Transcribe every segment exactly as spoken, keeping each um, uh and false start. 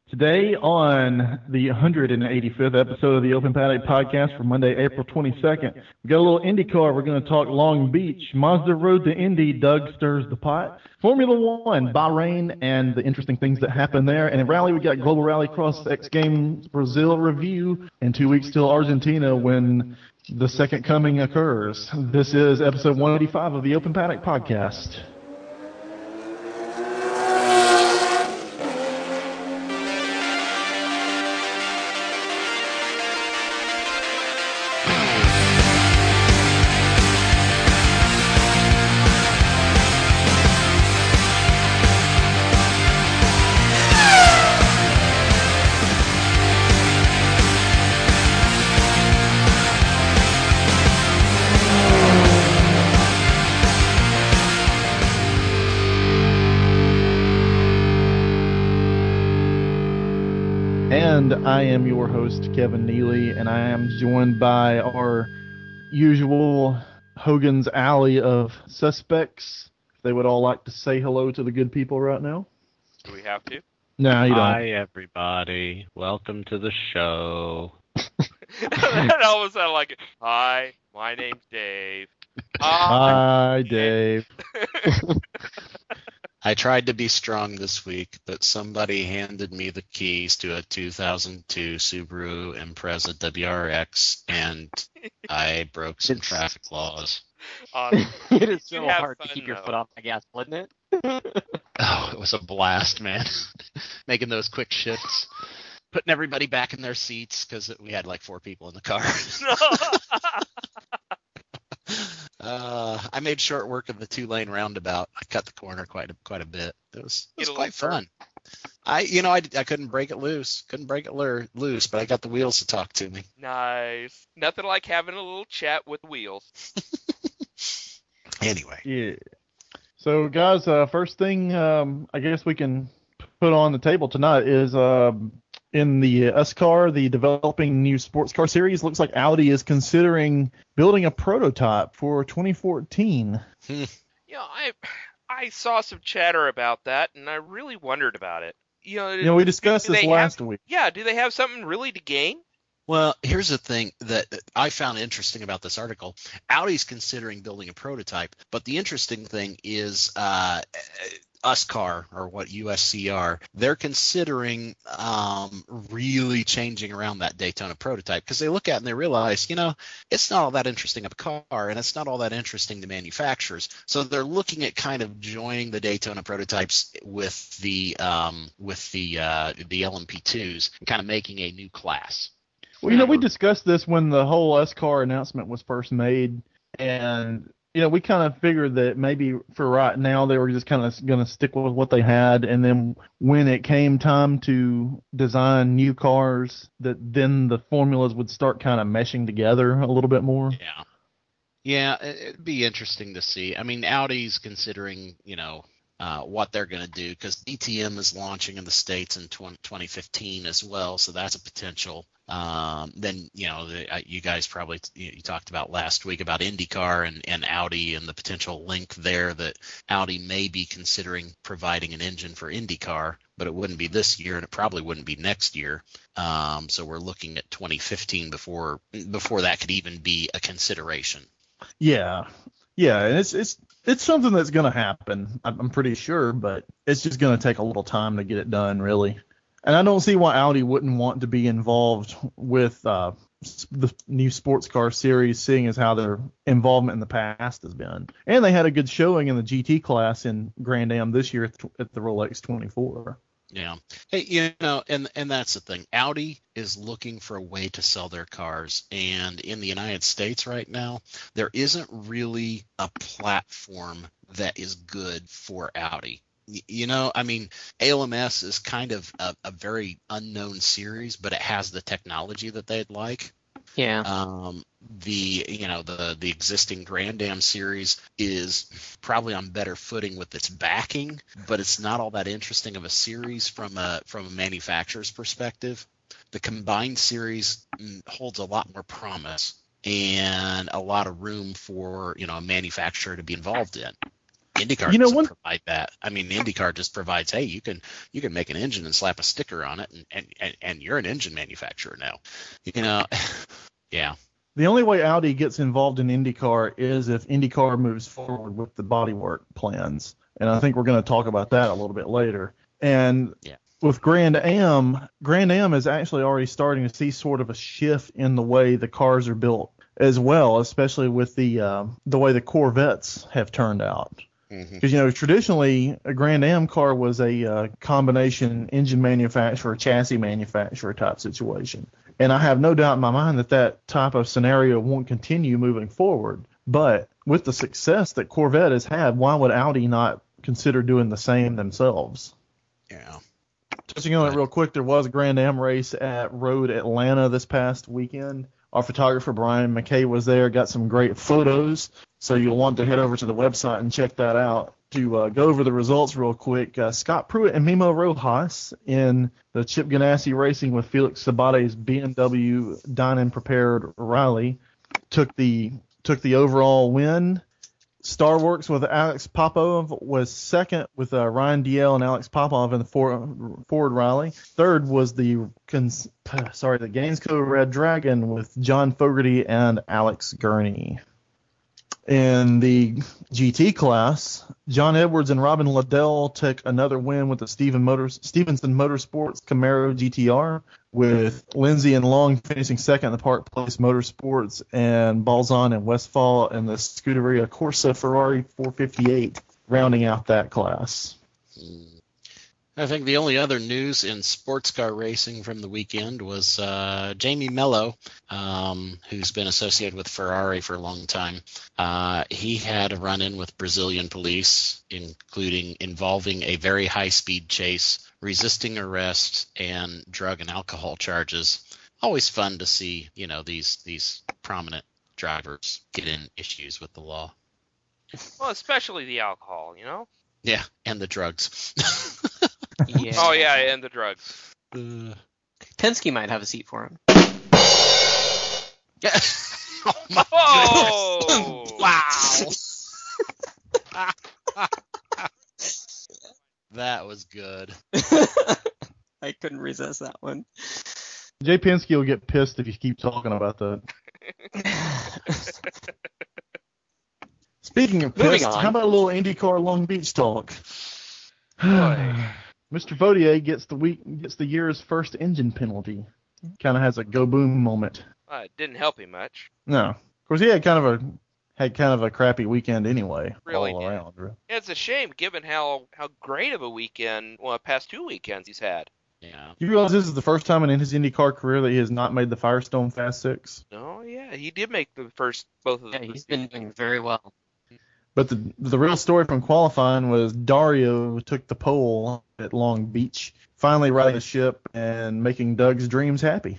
Today on the one hundred eighty-fifth episode of the Open Paddock Podcast for Monday, April twenty-second, we got a little IndyCar. We're going to talk Long Beach, Mazda Road to Indy, Doug stirs the pot, Formula One, Bahrain, and the interesting things that happen there. And in Rally, we got Global Rally Cross X Games Brazil review, and two weeks till Argentina when the second coming occurs. This is episode one eighty-five of the Open Paddock Podcast. I am your host, Kevin Neely, and I am joined by our usual Hogan's Alley of suspects. If they would all like to say hello to the good people right now. Do we have to? No, you don't. Hi, everybody. Welcome to the show. That almost sounded like, hi, my name's Dave. Hi, Dave. I tried to be strong this week, but somebody handed me the keys to a two thousand two Subaru Impreza W R X, and I broke some traffic laws. Um, it is so hard fun, to keep your though. foot off the gas, wasn't it? Oh, it was a blast, man. Making those quick shifts. Putting everybody back in their seats, because we had like four people in the car. Uh, I made short work of the two-lane roundabout. I cut the corner quite a, quite a bit. It was, it was It'll quite look fun. I, you know, I, I couldn't break it loose. Couldn't break it lure, loose, but I got the wheels to talk to me. Nice. Nothing like having a little chat with wheels. Anyway. Yeah. So, guys, uh, first thing um, I guess we can put on the table tonight is um, in the S car, the developing new sports car series. Looks like Audi is considering building a prototype for twenty fourteen. You know, I I saw some chatter about that, and I really wondered about it. You know, You know, we discussed do this they last have, week. Yeah, do they have something really to gain? Well, here's the thing that I found interesting about this article. Audi's considering building a prototype, but the interesting thing is uh, U S C A R, or what U S C R, they're considering um, really changing around that Daytona prototype, because they look at it and they realize, you know, it's not all that interesting of a car, and it's not all that interesting to manufacturers. So they're looking at kind of joining the Daytona prototypes with the um, with the uh, the L M P twos and kind of making a new class. Well, you know, we discussed this when the whole S C A R announcement was first made, and, you know, we kind of figured that maybe for right now they were just kind of going to stick with what they had, and then when it came time to design new cars, that then the formulas would start kind of meshing together a little bit more. Yeah. Yeah, it'd be interesting to see. I mean, Audi's considering, you know, uh, what they're going to do, because D T M is launching in the States in twenty fifteen as well, so that's a potential. Um, then, you know, the, uh, you guys probably, you, you talked about last week about IndyCar and, and Audi and the potential link there that Audi may be considering providing an engine for IndyCar, but it wouldn't be this year and it probably wouldn't be next year. Um, so we're looking at twenty fifteen before before that could even be a consideration. Yeah. Yeah, and it's it's it's something that's going to happen, I'm pretty sure, but it's just going to take a little time to get it done, really. And I don't see why Audi wouldn't want to be involved with uh, the new sports car series, seeing as how their involvement in the past has been. And they had a good showing in the G T class in Grand Am this year at the Rolex twenty-four. Yeah. Hey, you know, and and that's the thing. Audi is looking for a way to sell their cars. And in the United States right now, there isn't really a platform that is good for Audi. You know, I mean, A L M S is kind of a, a very unknown series, but it has the technology that they'd like. Yeah. Um, the you know the the existing Grand Am series is probably on better footing with its backing, but it's not all that interesting of a series from a from a manufacturer's perspective. The combined series holds a lot more promise and a lot of room for, you know, a manufacturer to be involved in. IndyCar You know, doesn't one- provide that. I mean, IndyCar just provides, hey, you can you can make an engine and slap a sticker on it, and and, and, and you're an engine manufacturer now. You know, yeah. The only way Audi gets involved in IndyCar is if IndyCar moves forward with the bodywork plans. And I think we're going to talk about that a little bit later. And Yeah. with Grand Am, Grand Am is actually already starting to see sort of a shift in the way the cars are built as well, especially with the uh, the way the Corvettes have turned out. Because, Mm-hmm. you know, traditionally, a Grand Am car was a uh, combination engine manufacturer, chassis manufacturer type situation. And I have no doubt in my mind that that type of scenario won't continue moving forward. But with the success that Corvette has had, why would Audi not consider doing the same themselves? Yeah. Touching on it real quick, there was a Grand Am race at Road Atlanta this past weekend. Our photographer, Brian McKay, was there, got some great photos. So you'll want to head over to the website and check that out. To uh, go over the results real quick, uh, Scott Pruitt and Mimo Rojas in the Chip Ganassi Racing with Felix Sabate's B M W Dynon Prepared Rally took the took the overall win. Star Works with Alex Popov was second with uh, Ryan Diel and Alex Popov in the Ford, Ford Rally. Third was the cons- sorry the Gainesco Red Dragon with John Fogerty and Alex Gurney. In the G T class, John Edwards and Robin Liddell took another win with the Steven Motors, Stevenson Motorsports Camaro G T R, with Lindsay and Long finishing second in the Park Place Motorsports, and Balzan and Westfall in the Scuderia Corsa Ferrari four fifty-eight, rounding out that class. I think the only other news in sports car racing from the weekend was uh, Jamie Mello, um, who's been associated with Ferrari for a long time. Uh, he had a run-in with Brazilian police, including involving a very high-speed chase, resisting arrest, and drug and alcohol charges. Always fun to see, you know, these these prominent drivers get in issues with the law. Well, especially the alcohol, you know? Yeah, and the drugs. Yeah. Oh, yeah, and the drugs. uh, Penske might have a seat for him. yeah. Oh my Oh! goodness. Wow. That was good. I couldn't resist that one. Jay Penske will get pissed if you keep talking about that. Speaking of Moving pissed, on. how about a little IndyCar Long Beach talk? Boy. Mister Vaudier gets the week gets the year's first engine penalty. Kind of has a go boom moment. Uh, it didn't help him much. No, of course he had kind of a had kind of a crappy weekend anyway, Really all did. around. It's a shame given how, how great of a weekend, well, past two weekends he's had. Yeah. You realize this is the first time in his IndyCar career that he has not made the Firestone Fast Six? Oh, yeah, he did make the first, both of Yeah, them. he's been doing very well. But the the real story from qualifying was Dario took the pole at Long Beach, finally riding the ship and making Doug's dreams happy.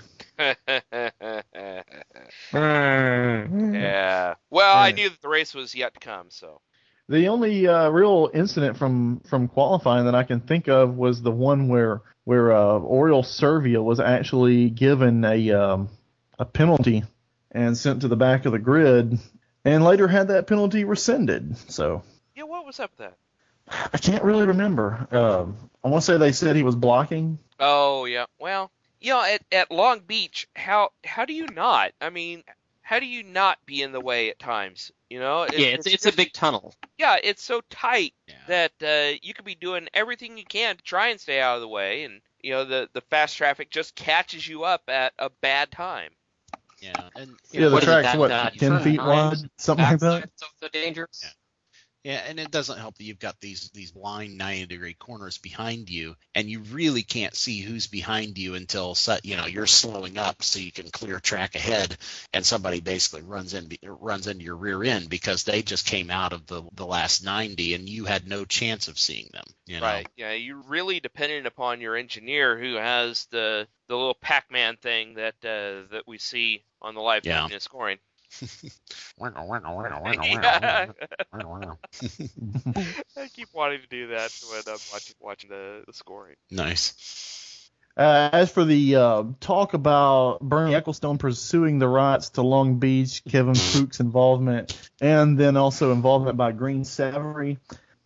Yeah. Well, I knew that the race was yet to come, so. The only uh, real incident from, from qualifying that I can think of was the one where where uh, Oriol Servia was actually given a um, a penalty and sent to the back of the grid, and later had that penalty rescinded. So Yeah, what was up with that? I can't really remember. Um, I want to say they said he was blocking. Oh, yeah. Well, you know, at, at Long Beach, how how do you not? I mean, how do you not be in the way at times? You know? It, Yeah, it's it's a just- big tunnel. Yeah, it's so tight Yeah. that uh, you could be doing everything you can to try and stay out of the way, and you know the the fast traffic just catches you up at a bad time. Yeah. And Yeah, the what is it, track's that, what, uh, ten feet wide, something like that. Backside's so dangerous. Yeah. Yeah, and it doesn't help that you've got these these blind ninety degree corners behind you, and you really can't see who's behind you until su- you know you're slowing up so you can clear track ahead, and somebody basically runs in runs into your rear end because they just came out of the the last ninety, and you had no chance of seeing them. You know? Right. Yeah, you're really dependent upon your engineer who has the the little Pac-Man thing that uh, that we see on the live Yeah. feed and scoring. Wiggle, wiggle, wiggle, wiggle, Yeah. wiggle, wiggle. I keep wanting to do that when I'm watching watching the, the scoring. Nice. Uh, as for the uh, talk about Bernie Ecclestone pursuing the rights to Long Beach, Kevin Pook's involvement, and then also involvement by Green Savory,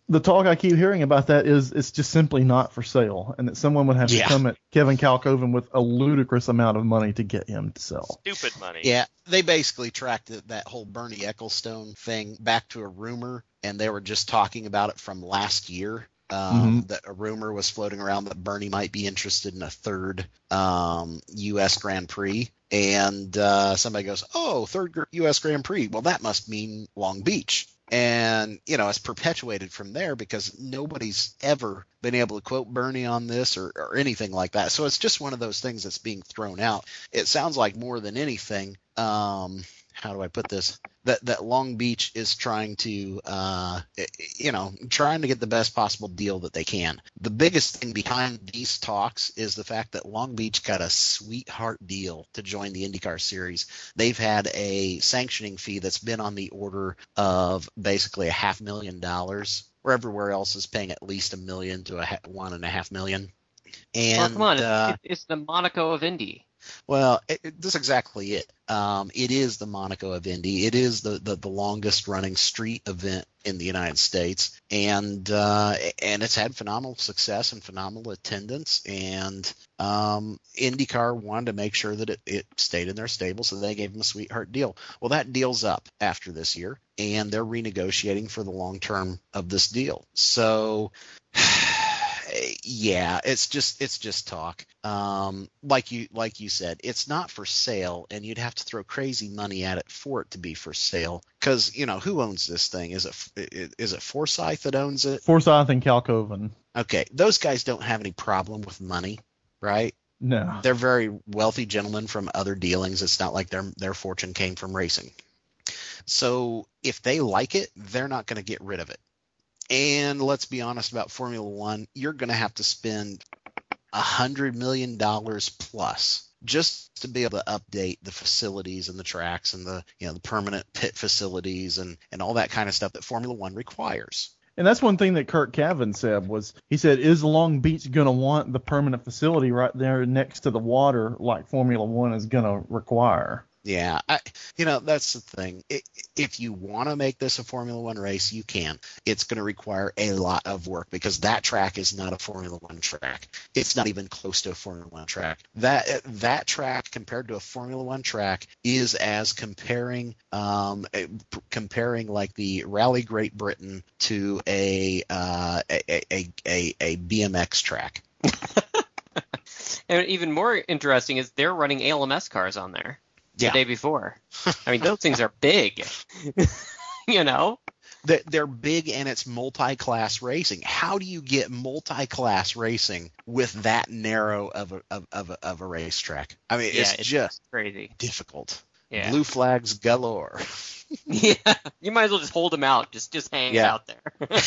the talk I keep hearing about that is it's just simply not for sale, and that someone would have to Yeah. come at Kevin Kalkoven with a ludicrous amount of money to get him to sell. Stupid money. Yeah, they basically tracked it, that whole Bernie Ecclestone thing back to a rumor, and they were just talking about it from last year. Um, Mhm. That a rumor was floating around that Bernie might be interested in a third um, U S Grand Prix, and uh, somebody goes, "Oh, third gr- U S Grand Prix. Well, that must mean Long Beach." And, you know, it's perpetuated from there because nobody's ever been able to quote Bernie on this or, or anything like that. So it's just one of those things that's being thrown out. It sounds like more than anything, um, how do I put this? That that Long Beach is trying to, uh, you know, trying to get the best possible deal that they can. The biggest thing behind these talks is the fact that Long Beach got a sweetheart deal to join the IndyCar series. They've had a sanctioning fee that's been on the order of basically a half million dollars, where everywhere else is paying at least a million to a ha- one and a half million. And Well, come on, it's, uh, it, it's the Monaco of Indy. well, it, it, that's exactly it. Um, it is the Monaco of Indy. It is the, the, the longest running street event in the United States, and uh, and it's had phenomenal success and phenomenal attendance. And um, IndyCar wanted to make sure that it, it stayed in their stable, so they gave them a sweetheart deal. Well, that deal's up after this year, and they're renegotiating for the long term of this deal. So. Yeah, it's just it's just talk. Um, like you like you said, it's not for sale, and you'd have to throw crazy money at it for it to be for sale. Because you know who owns this thing? Is it is it Forsyth that owns it? Forsyth and Kalkoven. Okay, those guys don't have any problem with money, right? No. They're very wealthy gentlemen from other dealings. It's not like their their fortune came from racing. So if they like it, they're not going to get rid of it. And let's be honest about Formula One, you're going to have to spend one hundred million dollars plus just to be able to update the facilities and the tracks and the you know the permanent pit facilities and, and all that kind of stuff that Formula One requires. And that's one thing that Kurt Cavan said was, he said, is Long Beach going to want the permanent facility right there next to the water like Formula One is going to require? Yeah, I, you know, that's the thing. It, if you want to make this a Formula One race, you can. It's going to require a lot of work because that track is not a Formula One track. It's not even close to a Formula One track. That that track compared to a Formula One track is as comparing um, a, comparing like the Rally Great Britain to a uh, a, a, a, a B M X track. And even more interesting is they're running A L M S cars on there. Yeah. The day before. I mean, those things are big. You know? They're big and it's multi-class racing. How do you get multi-class racing with that narrow of a of, of a, of a racetrack? I mean, Yeah, it's, it's just crazy. difficult. Yeah. Blue flags galore. Yeah. You might as well just hold them out. Just just hang Yeah. out there.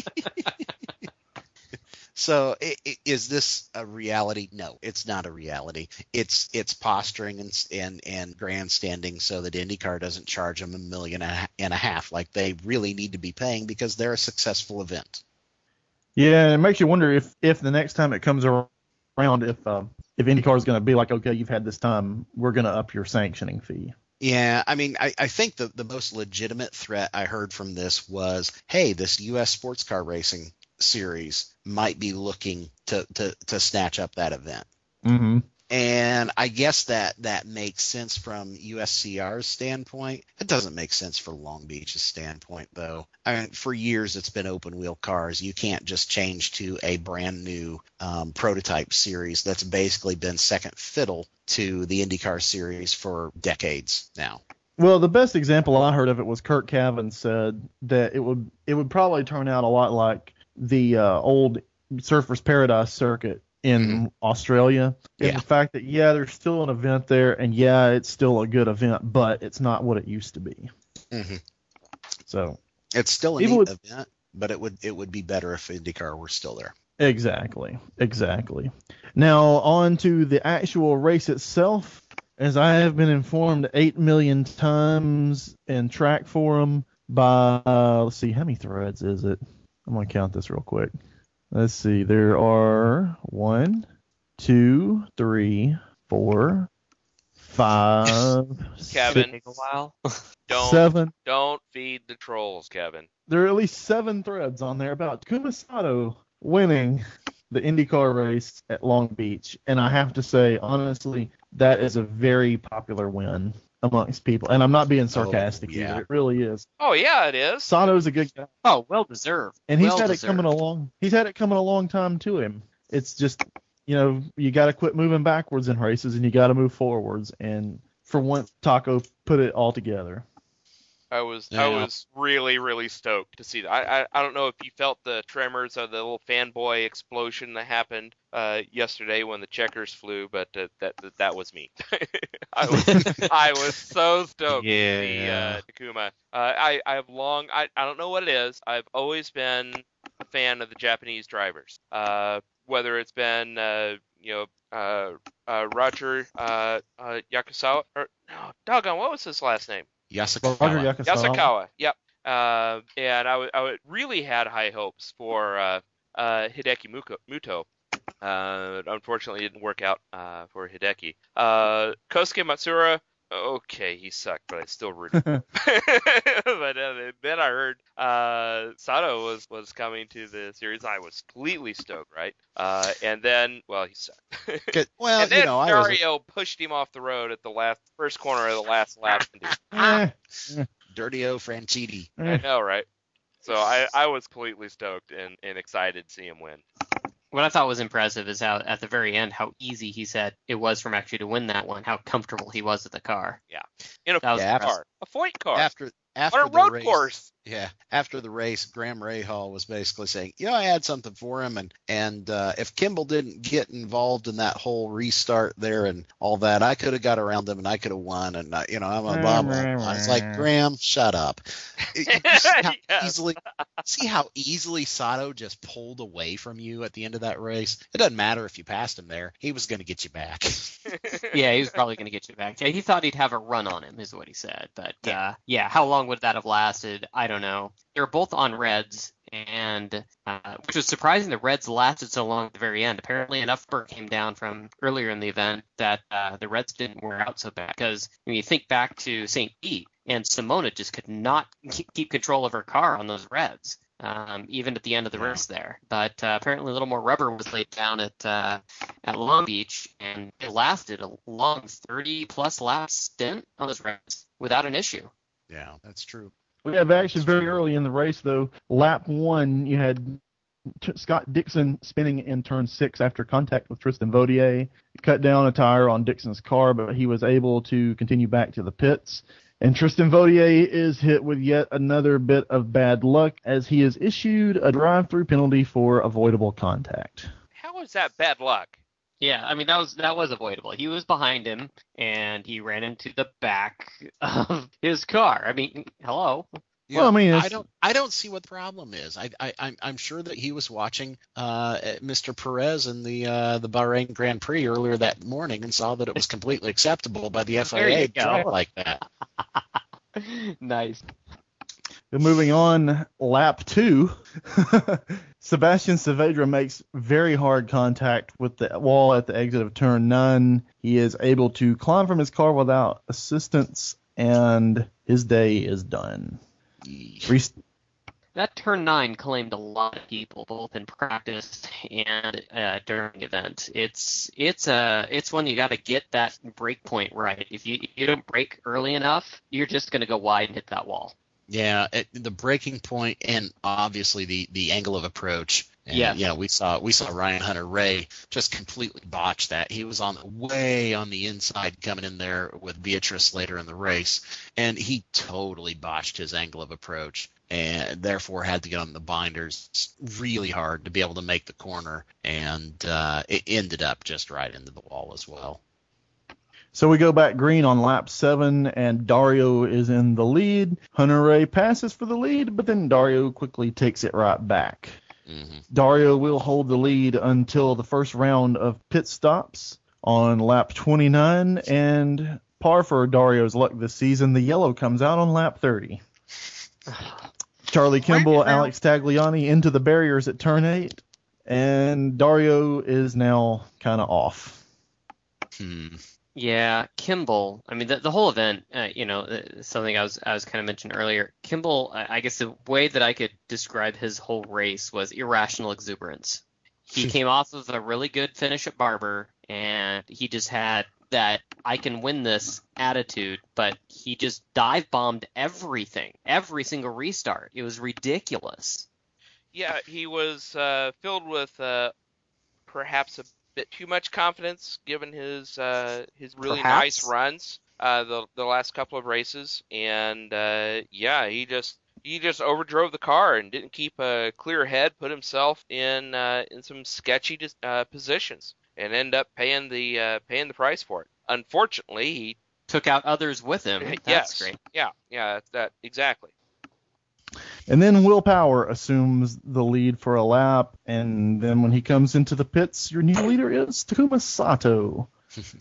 So i i is this a reality? No, it's not a reality. It's it's posturing and and, and grandstanding so that IndyCar doesn't charge them a million and a half like they really need to be paying because they're a successful event. Yeah, and it makes you wonder if, if the next time it comes around, if uh, if IndyCar is going to be like, okay, you've had this time, we're going to up your sanctioning fee. Yeah, I mean, I, I think the, the most legitimate threat I heard from this was, hey, this U S sports car racing series might be looking to, to, to snatch up that event. Mm-hmm. And I guess that that makes sense from U S C R's standpoint. It doesn't make sense for Long Beach's standpoint, though. I mean, for years it's been open wheel cars. You can't just change to a brand new um, prototype series that's basically been second fiddle to the IndyCar series for decades now. Well, the best example I heard of it was Kurt Cavan said that it would it would probably turn out a lot like the uh, old Surfers Paradise circuit in Mm-hmm. Australia. And Yeah. the fact that, yeah, there's still an event there, and yeah, it's still a good event, but it's not what it used to be. Mm-hmm. So It's still a People neat would- event, but it would it would be better if IndyCar were still there. exactly, exactly. Now on to the actual race itself. As I have been informed eight million times in Track Forum by, uh, let's see, how many threads is it? I'm going to count this real quick. Let's see, there are one, two, three, four, five, Kevin. Take a while. Don't seven. don't feed the trolls, Kevin. There are at least seven threads on there about Takuma Sato winning the IndyCar race at Long Beach, and I have to say, honestly, that is a very popular win amongst people, and I'm not being sarcastic Oh, yeah. either. It really is. Oh yeah, it is. Sato's a good guy, Oh, well deserved. and he's well had deserved. it coming along. He's had it coming a long time to him. It's just, you know, you got to quit moving backwards in races, and you got to move forwards. And for once, Taco put it all together. I was Yeah. I was really really stoked to see that. I, I I don't know if you felt the tremors of the little fanboy explosion that happened uh, yesterday when the checkers flew, but uh, that, that that was me. I was I was so stoked to see Yeah. uh, Takuma. Uh, I I have long I I don't know what it is. I've always been a fan of the Japanese drivers. Uh, whether it's been uh, you know uh, uh, Roger uh, uh, Yakusawa or no doggone what was his last name? Yasukawa. Roger Yasukawa. Yasukawa, yep. Uh, and I would, I would really had high hopes for uh, uh, Hideki Muko, Muto. Uh, unfortunately, it didn't work out uh, for Hideki. Uh, Kosuke Matsura, okay, he sucked, but I still rooted for him. But uh, then I heard uh, Sato was, was coming to the series. I was completely stoked, right? Uh, and then, well, he sucked. Good. Well, and then you know, I was Dario pushed him off the road at the last first corner of the last lap. Eh, Dirty O Franchitti. I eh. know, right? So I, I was completely stoked and, and excited to see him win. What I thought was impressive is how at the very end how easy he said it was for him actually to win that one. How comfortable he was with the car. In a That was Foyt Yeah, car. A Foyt car. After after on a the road race, course. Yeah, after the race, Graham Rahal was basically saying, you know, I had something for him, and and uh, if Kimball didn't get involved in that whole restart there and all that, I could have got around him and I could have won, and uh, you know, I'm a blah blah blah. It's like, Graham, shut up. You see how Yes. easily, see how easily Sato just pulled away from you at the end of that race. It doesn't matter if you passed him there; he was going to get you back. Yeah, he was probably going to get you back. Yeah, he thought he'd have a run on him, is what he said. But Yeah. uh, yeah, how long would that have lasted? I don't know. They were both on reds, and uh, which was surprising. The reds lasted so long at the very end. Apparently, enough burn came down from earlier in the event that uh, the reds didn't wear out so bad. Because when you think back to Saint Pete, and Simona just could not keep keep control of her car on those reds. Um, even at the end of the Yeah. race there. But uh, apparently a little more rubber was laid down at uh, at Long Beach, and it lasted a long thirty plus lap stint on those reds without an issue. Yeah, that's true. We have action very early in the race, though. Lap one, you had T- Scott Dixon spinning in turn six after contact with Tristan Vautier. He cut down a tire on Dixon's car, but he was able to continue back to the pits. And Tristan Vautier is hit with yet another bit of bad luck as he is issued a drive-through penalty for avoidable contact. How is that bad luck? Yeah, I mean that was that was avoidable. He was behind him, and he ran into the back of his car. I mean, hello. Yeah, Well, I mean, I it's- don't, I don't see what the problem is. I, I, I'm, I'm sure that he was watching uh, Mister Perez in the uh, the Bahrain Grand Prix earlier that morning and saw that it was completely acceptable by the F I A There you to drive go. like that. Nice. Then moving on, lap two, Sebastian Saavedra makes very hard contact with the wall at the exit of turn nine. He is able to climb from his car without assistance, and his day is done. Rest- That turn nine claimed a lot of people, both in practice and uh, during event. It's it's a it's one you got to get that break point right. If you if you don't break early enough, you're just going to go wide and hit that wall. Yeah, it, the breaking point and obviously the, the angle of approach. And, Yeah. You know, we saw we saw Ryan Hunter-Ray just completely botch that. He was on the way on the inside coming in there with Beatrice later in the race, and he totally botched his angle of approach and therefore had to get on the binders really hard to be able to make the corner, and uh, it ended up just right into the wall as well. So we go back green on lap seven, and Dario is in the lead. Hunter-Ray passes for the lead, but then Dario quickly takes it right back. Mm-hmm. Dario will hold the lead until the first round of pit stops on lap twenty-nine, and par for Dario's luck this season, the yellow comes out on lap thirty. Charlie Kimball, Alex Tagliani into the barriers at turn eight, and Dario is now kind of off. Hmm. Yeah, Kimball. I mean, the, the whole event, uh, you know, uh, something I was I was kind of mentioned earlier. Kimball, I I guess the way that I could describe his whole race was irrational exuberance. He came off of a really good finish at Barber, and he just had that I can win this attitude, but he just dive bombed everything, every single restart. It was ridiculous. Yeah, he was uh, filled with uh, perhaps a bit too much confidence, given his uh, his really Perhaps. nice runs uh, the the last couple of races, and uh, yeah, he just he just overdrove the car and didn't keep a clear head, put himself in uh, in some sketchy uh, positions, and end up paying the uh, paying the price for it. Unfortunately, he Took out others with him. That's yes, great. yeah, yeah, that, that exactly. And then Will Power assumes the lead for a lap, and then when he comes into the pits, your new leader is Takuma Sato.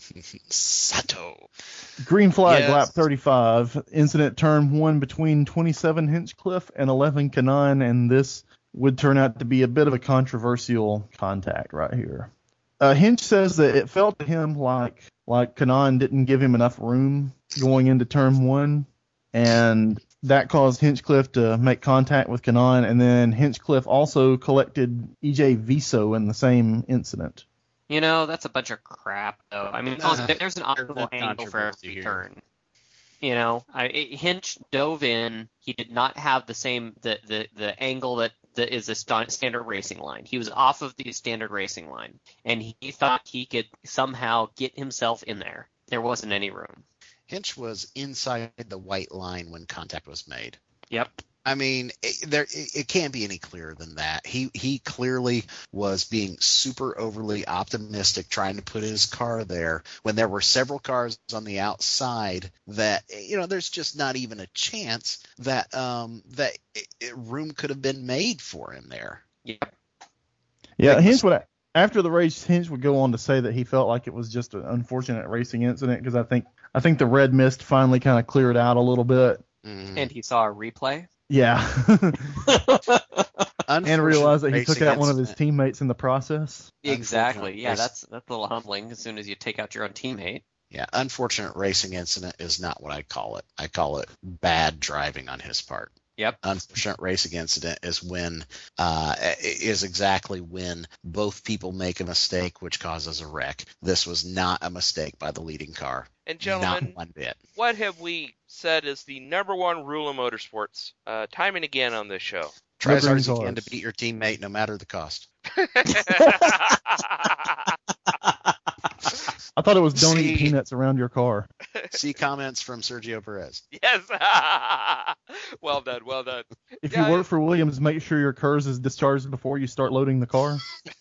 Sato. Green flag, Yes. lap thirty-five. Incident turn one between twenty-seven Hinchcliffe and eleven Kanan, and this would turn out to be a bit of a controversial contact right here. Uh, Hinch says that it felt to him like like Kanan didn't give him enough room going into turn one, and that caused Hinchcliffe to make contact with Kanan, and then Hinchcliffe also collected E J Viso in the same incident. You know, that's a bunch of crap, though. I mean, Uh, there's an optimal there's angle for controversy every here. turn. You know, I, it, Hinch dove in. He did not have the same the the, the angle that, that is a st- standard racing line. He was off of the standard racing line, and he thought he could somehow get himself in there. There wasn't any room. Hinch was inside the white line when contact was made. Yep. I mean, it, there it, it can't be any clearer than that. He he clearly was being super overly optimistic, trying to put his car there when there were several cars on the outside that, you know, there's just not even a chance that um that it, it, room could have been made for him there. Yep. Yeah, Big Hinch would after the race, Hinch would go on to say that he felt like it was just an unfortunate racing incident because I think I think the red mist finally kind of cleared out a little bit. Mm. And he saw a replay. Yeah, and Unfortunate realized that he took racing out one of his incident. teammates in the process. Exactly. Yeah, race- that's that's a little humbling as soon as you take out your own teammate. Yeah, unfortunate racing incident is not what I call it. I call it bad driving on his part. Yep. Unfortunate racing incident is when uh, is exactly when both people make a mistake, which causes a wreck. This was not a mistake by the leading car. And gentlemen, Not one bit. what have we said is the number one rule of motorsports, uh, time and again on this show? Try as hard Never as you ends can to ours. beat your teammate, no matter the cost. I thought it was don't eat See- peanuts around your car. See comments from Sergio Perez. Yes. Well done. Well done. If Yeah, you work for Williams, make sure your K E R S is discharged before you start loading the car.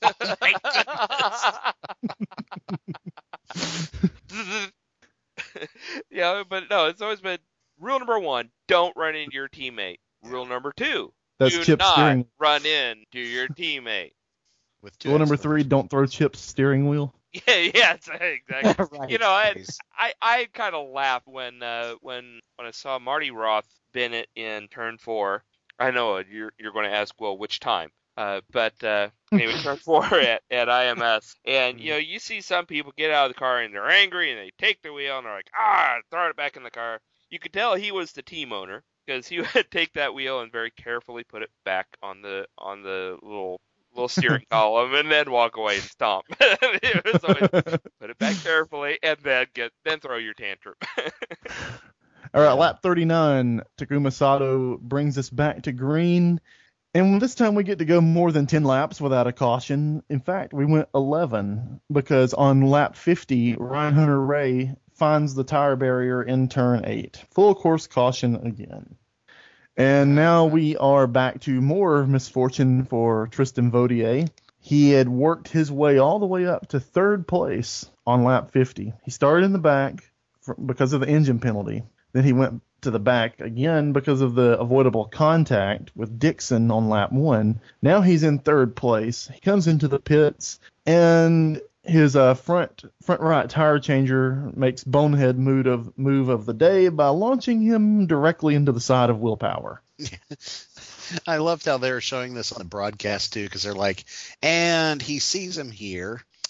Yeah, but no, it's always been rule number one: don't run into your teammate. Rule number two: That's do chip not steering. run into your teammate. With two Rule number explanations. three: don't throw chips steering wheel. Yeah, yes, exactly. Right. You know, I Nice. I, I kind of laughed when uh, when when I saw Marty Roth Bennett in turn four. I know you're you're going to ask, well, which time? Uh, but uh, anyway, turn four at, at I M S, and you know, you see some people get out of the car and they're angry and they take the wheel and they're like, ah, throw it back in the car. You could tell he was the team owner because he would take that wheel and very carefully put it back on the on the little little steering column and then walk away and stomp. It was always, put it back carefully and then get then throw your tantrum. All right, lap thirty-nine, Takuma Sato brings us back to green. And this time we get to go more than ten laps without a caution. In fact, we went eleven because on lap fifty, Ryan Hunter-Ray finds the tire barrier in turn eight. Full course caution again. And now we are back to more misfortune for Tristan Vautier. He had worked his way all the way up to third place on lap fifty. He started in the back for, because of the engine penalty. Then he went to the back again because of the avoidable contact with Dixon on lap one. Now he's in third place. He comes into the pits, and his uh, front front right tire changer makes bonehead move of move of the day by launching him directly into the side of Will Power. I loved how they were showing this on the broadcast too, because they're like, and he sees him here,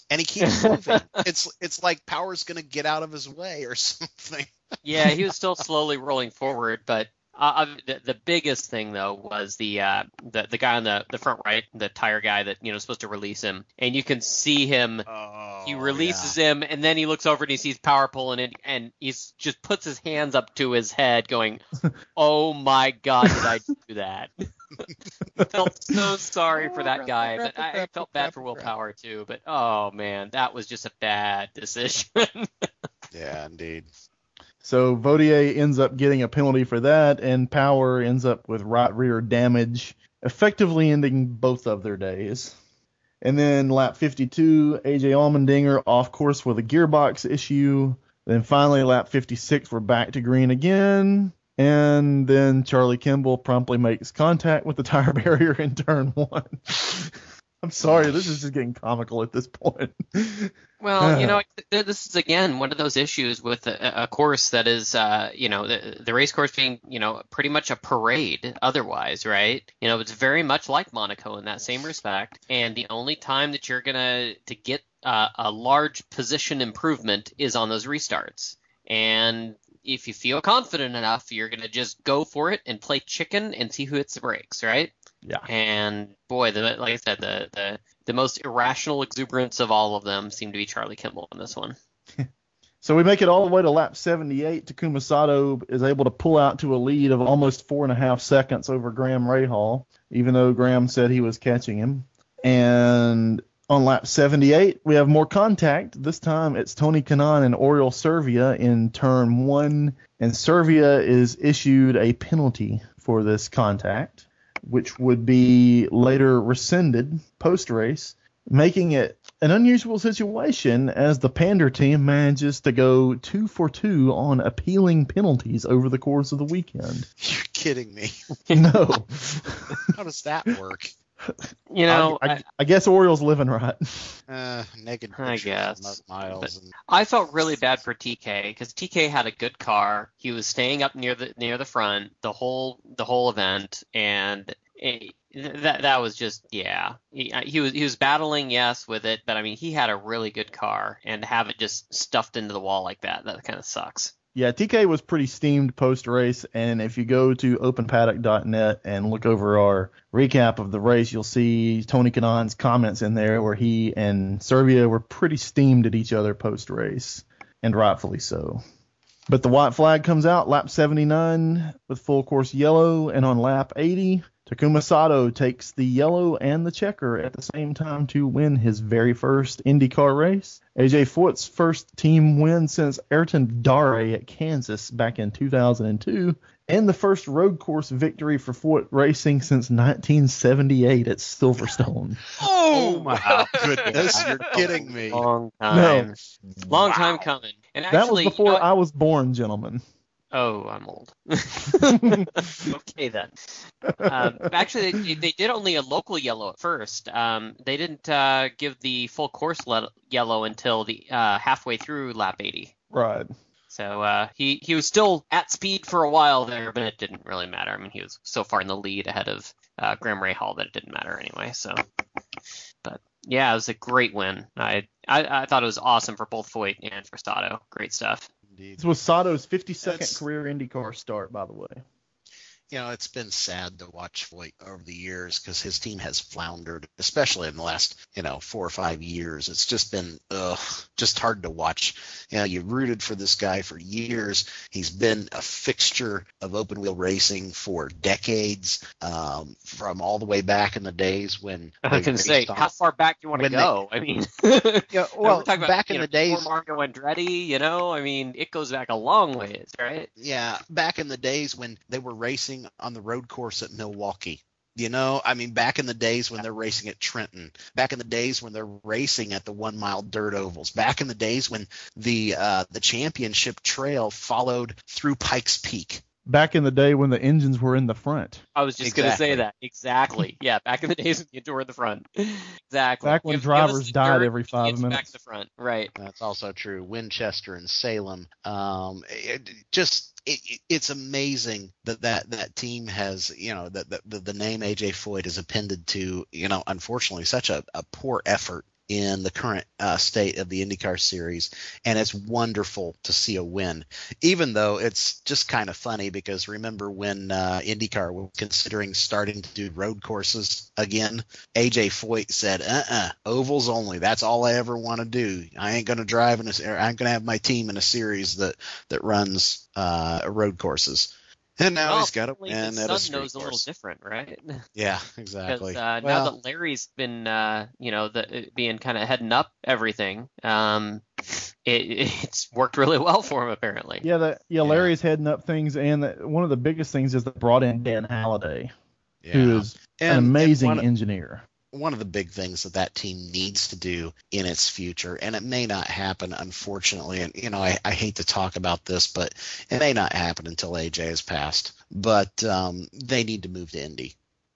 and he keeps moving. It's it's like Power's going to get out of his way or something. Yeah, he was still slowly rolling forward, but uh, the, the biggest thing though was the uh, the the guy on the, the front right, the tire guy that you know is supposed to release him, and you can see him. Oh, he releases yeah. him, and then he looks over and he sees Power pulling it, and he just puts his hands up to his head, going, "Oh my God, did I do that?" I felt so sorry for that guy, but I, I felt bad for Will Power too. But oh man, that was just a bad decision. Yeah, indeed. So Vautier ends up getting a penalty for that, and Power ends up with right rear damage, effectively ending both of their days. And then lap fifty-two, A J Allmendinger off course with a gearbox issue. Then finally lap fifty-six, we're back to green again. And then Charlie Kimball promptly makes contact with the tire barrier in turn one. I'm sorry, this is just getting comical at this point. Well, you know, this is again one of those issues with a, a course that is, uh, you know, the, the race course being, you know, pretty much a parade otherwise, right? You know, it's very much like Monaco in that same respect. And the only time that you're gonna to get uh, a large position improvement is on those restarts. And if you feel confident enough, you're gonna just go for it and play chicken and see who hits the brakes, right? Yeah. And boy, the, like I said, the, the the most irrational exuberance of all of them seemed to be Charlie Kimball in this one. So we make it all the way to lap seventy-eight. Takuma Sato is able to pull out to a lead of almost four and a half seconds over Graham Rahal, even though Graham said he was catching him. And on lap seventy-eight, we have more contact. This time it's Tony Kanaan and Oriol Servia in turn one, and Servia is issued a penalty for this contact, which would be later rescinded post-race, making it an unusual situation as the Pander team manages to go two for two on appealing penalties over the course of the weekend. You're kidding me. No. How does that work? You know, I, I, I guess Oriole's living right. Uh, naked I pictures guess. of Miles. And... I felt really bad for T K because T K had a good car. He was staying up near the near the front the whole the whole event, and it, that that was just yeah. He, he was he was battling yes with it, but I mean he had a really good car, and to have it just stuffed into the wall like that, that kind of sucks. Yeah, T K was pretty steamed post-race, and if you go to open paddock dot net and look over our recap of the race, you'll see Tony Kanaan's comments in there where he and Servia were pretty steamed at each other post-race, and rightfully so. But the white flag comes out, lap seventy-nine with full course yellow, and on lap eighty, Takuma Sato takes the yellow and the checker at the same time to win his very first IndyCar race. A J Foyt's first team win since Ayrton Dare at Kansas back in two thousand two, and the first road course victory for Foyt Racing since nineteen seventy-eight at Silverstone. Oh my goodness, you're kidding me. Long time. No. Long Wow. time coming. And That actually, was before you know, I was born, gentlemen. Oh, I'm old. Okay, then. Um, actually, they, they did only a local yellow at first. Um, they didn't uh, give the full course le- yellow until the uh, halfway through lap eighty. Right. So uh, he, he was still at speed for a while there, but it didn't really matter. I mean, he was so far in the lead ahead of uh, Graham Rahal that it didn't matter anyway. So, but yeah, it was a great win. I I, I thought it was awesome for both Foyt and for Sato. Great stuff. Indeed. This was Sato's fifty-second That's- career IndyCar start, by the way. You know, it's been sad to watch Foyt over the years because his team has floundered, especially in the last, you know, four or five years. It's just been, ugh, just hard to watch. You know, you rooted for this guy for years. He's been a fixture of open wheel racing for decades, um, from all the way back in the days when I was they going to say, raced on- how far back do you want to when they- go? I mean, Yeah, well, we're talking about, back you in know, the days, before Mario Andretti, you know, I mean, it goes back a long ways, right? yeah, back in the days when they were racing on the road course at Milwaukee. You know, I mean, back in the days when they're racing at Trenton, back in the days when they're racing at the one mile dirt ovals, back in the days when the uh, the championship trail followed through Pikes Peak. Back in the day when the engines were in the front. I was just going to say Exactly. that. Exactly. Yeah, back in the days when you were in the front. Exactly. Back when Give- give drivers us the died dirt, every get five you back minutes. to the front. Right. That's also true. Winchester and Salem. Um, it, just it, it- it's amazing that, that that team has, you know, that the, the, the name A J Foyt is appended to, you know, unfortunately such a, a poor effort in the current uh, state of the IndyCar series, and it's wonderful to see a win, even though it's just kind of funny because remember when uh, IndyCar was considering starting to do road courses again, A J Foyt said, uh-uh, ovals only. That's all I ever want to do. I ain't going to drive in a, I ain't going to have my team in a series that, that runs uh, road courses. And now well, he's got a apparently win the at a Sun street knows a little course. different, right? Yeah, exactly. Uh, well, now that Larry's been, uh, you know, the, being kind of heading up everything, um, it, it's worked really well for him apparently. Yeah, that yeah, Larry's heading up things, and the, one of the biggest things is they brought in Dan Halliday, yeah. who is and, an amazing and one, engineer. One of the big things that that team needs to do in its future, and it may not happen, unfortunately, and, you know, I, I hate to talk about this, but it may not happen until A J has passed, but um, they need to move to Indy.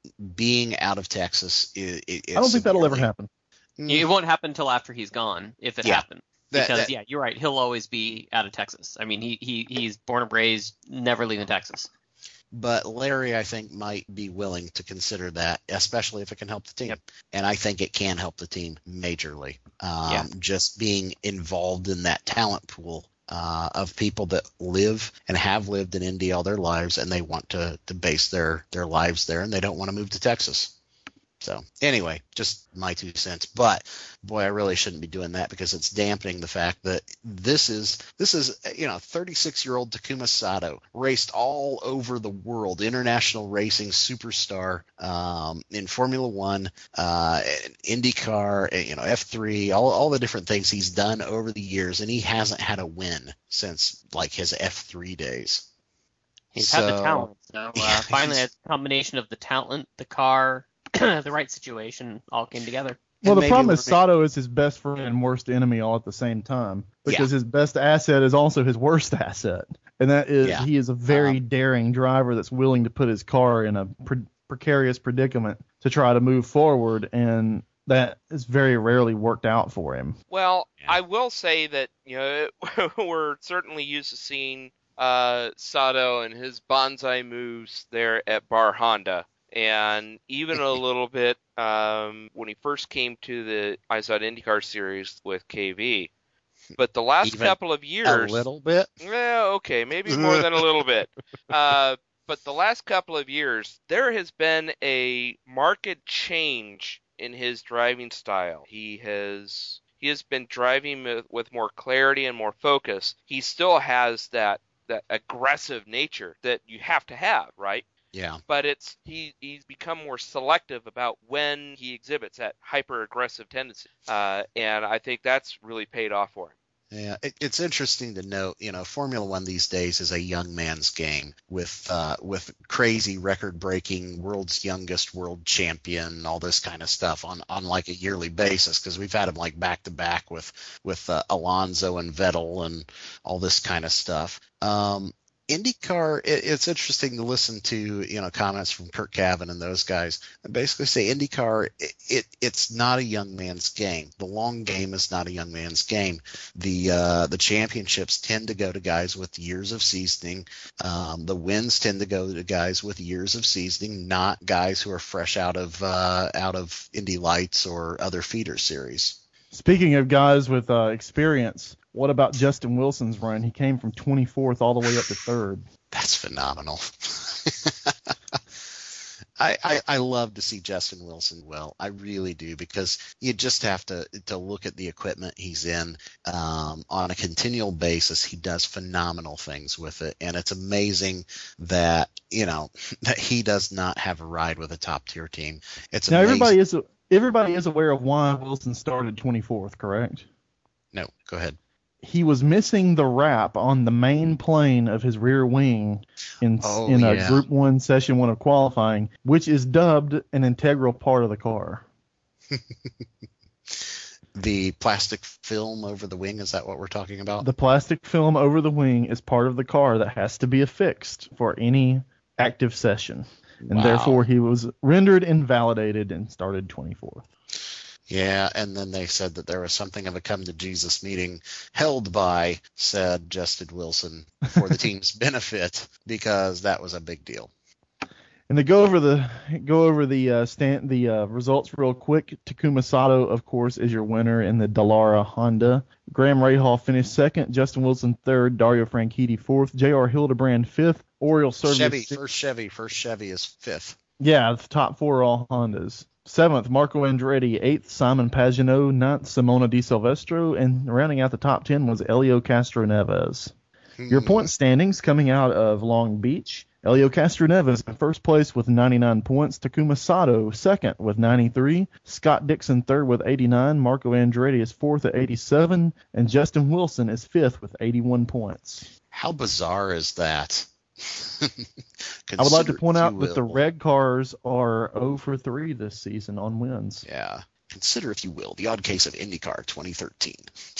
Being out of Texas is, is I don't think that'll ever happen. It won't happen until after he's gone, if it Yeah. happens. That- Because, that- yeah, you're right. He'll always be out of Texas. I mean, he, he he's born and raised, never leaving Texas. But Larry, I think, might be willing to consider that, especially if it can help the team. Yep. And I think it can help the team majorly. Um, Yeah. Just being involved in that talent pool uh, of people that live and have lived in Indy all their lives, and they want to, to base their, their lives there, and they don't want to move to Texas. So anyway, just my two cents. But boy, I really shouldn't be doing that because it's dampening the fact that this is this is you know thirty-six-year-old Takuma Sato raced all over the world, international racing superstar um, in Formula One, uh, IndyCar, you know F three, all all the different things he's done over the years, and he hasn't had a win since like his F three days. He's So- had the talent. So uh, Yeah, finally, he's- a combination of the talent, the car, the right situation all came together. Well, And the maybe problem is we're- Sato is his best friend and worst enemy all at the same time because his best asset is also his worst asset, and that is Yeah. he is a very daring driver that's willing to put his car in a pre- precarious predicament to try to move forward, and that is very rarely worked out for him. Well, Yeah. I will say that, you know, we're certainly used to seeing uh, Sato and his bonsai moves there at Bar Honda. And even a little bit um, when he first came to the ISOT IndyCar series with K V. But the last Even couple of A years, little bit. yeah, okay, maybe more than a little bit. Uh, but the last couple of years, there has been a marked change in his driving style. He has he has been driving with, with more clarity and more focus. He still has that that aggressive nature that you have to have, right? Yeah. But it's he he's become more selective about when he exhibits that hyper aggressive tendency, uh, and I think that's really paid off for him. Yeah, it, it's interesting to note, you know, Formula One these days is a young man's game with uh, with crazy record-breaking world's youngest world champion, all this kind of stuff on, on like a yearly basis because we've had him like back to back with with uh, Alonso and Vettel and all this kind of stuff. Um, IndyCar, it, it's interesting to listen to, you know, comments from Kirk Cavan and those guys that basically say IndyCar, it, it it's not a young man's game. The long game is not a young man's game. The uh, the championships tend to go to guys with years of seasoning. Um, the wins tend to go to guys with years of seasoning, not guys who are fresh out of uh, out of Indy Lights or other feeder series. Speaking of guys with uh, experience, what about Justin Wilson's run? He came from twenty-fourth all the way up to third. That's phenomenal. I, I, I love to see Justin Wilson well. I really do, because you just have to to look at the equipment he's in um, on a continual basis. He does phenomenal things with it, and it's amazing that you know that he does not have a ride with a top tier team. It's Now amazing. everybody is everybody is aware of why Wilson started twenty-fourth, correct? No, go ahead. He was missing the wrap on the main plane of his rear wing in Oh, in a yeah. Group One Session One of qualifying, which is dubbed an integral part of the car. The plastic film over the wing, is that what we're talking about? The plastic film over the wing is part of the car that has to be affixed for any active session, and Wow. therefore he was rendered invalidated and started twenty-fourth. Yeah, and then they said that there was something of a come to Jesus meeting held by said Justin Wilson for the team's benefit, because that was a big deal. And to go over the go over the uh, stand the uh, results real quick, Takuma Sato, of course, is your winner in the Dallara Honda. Graham Rahal finished second, Justin Wilson third, Dario Franchitti fourth, J R Hildebrand fifth, Oriol Servius Chevy, sixth. first Chevy, first Chevy is fifth. Yeah, the top four are all Hondas. Seventh, Marco Andretti. Eighth, Simon Pagenaud. Ninth, Simona Di Silvestro. And rounding out the top ten was Elio Castroneves. Hmm. Your point standings coming out of Long Beach. Elio Castroneves in first place with ninety-nine points. Takuma Sato second with ninety-three. Scott Dixon third with eighty-nine. Marco Andretti is fourth at eighty-seven. And Justin Wilson is fifth with eighty-one points. How bizarre is that? I would like to Consider, point if out you that the will- red cars are oh for three this season on wins. Yeah. Consider, if you will, the odd case of IndyCar twenty thirteen.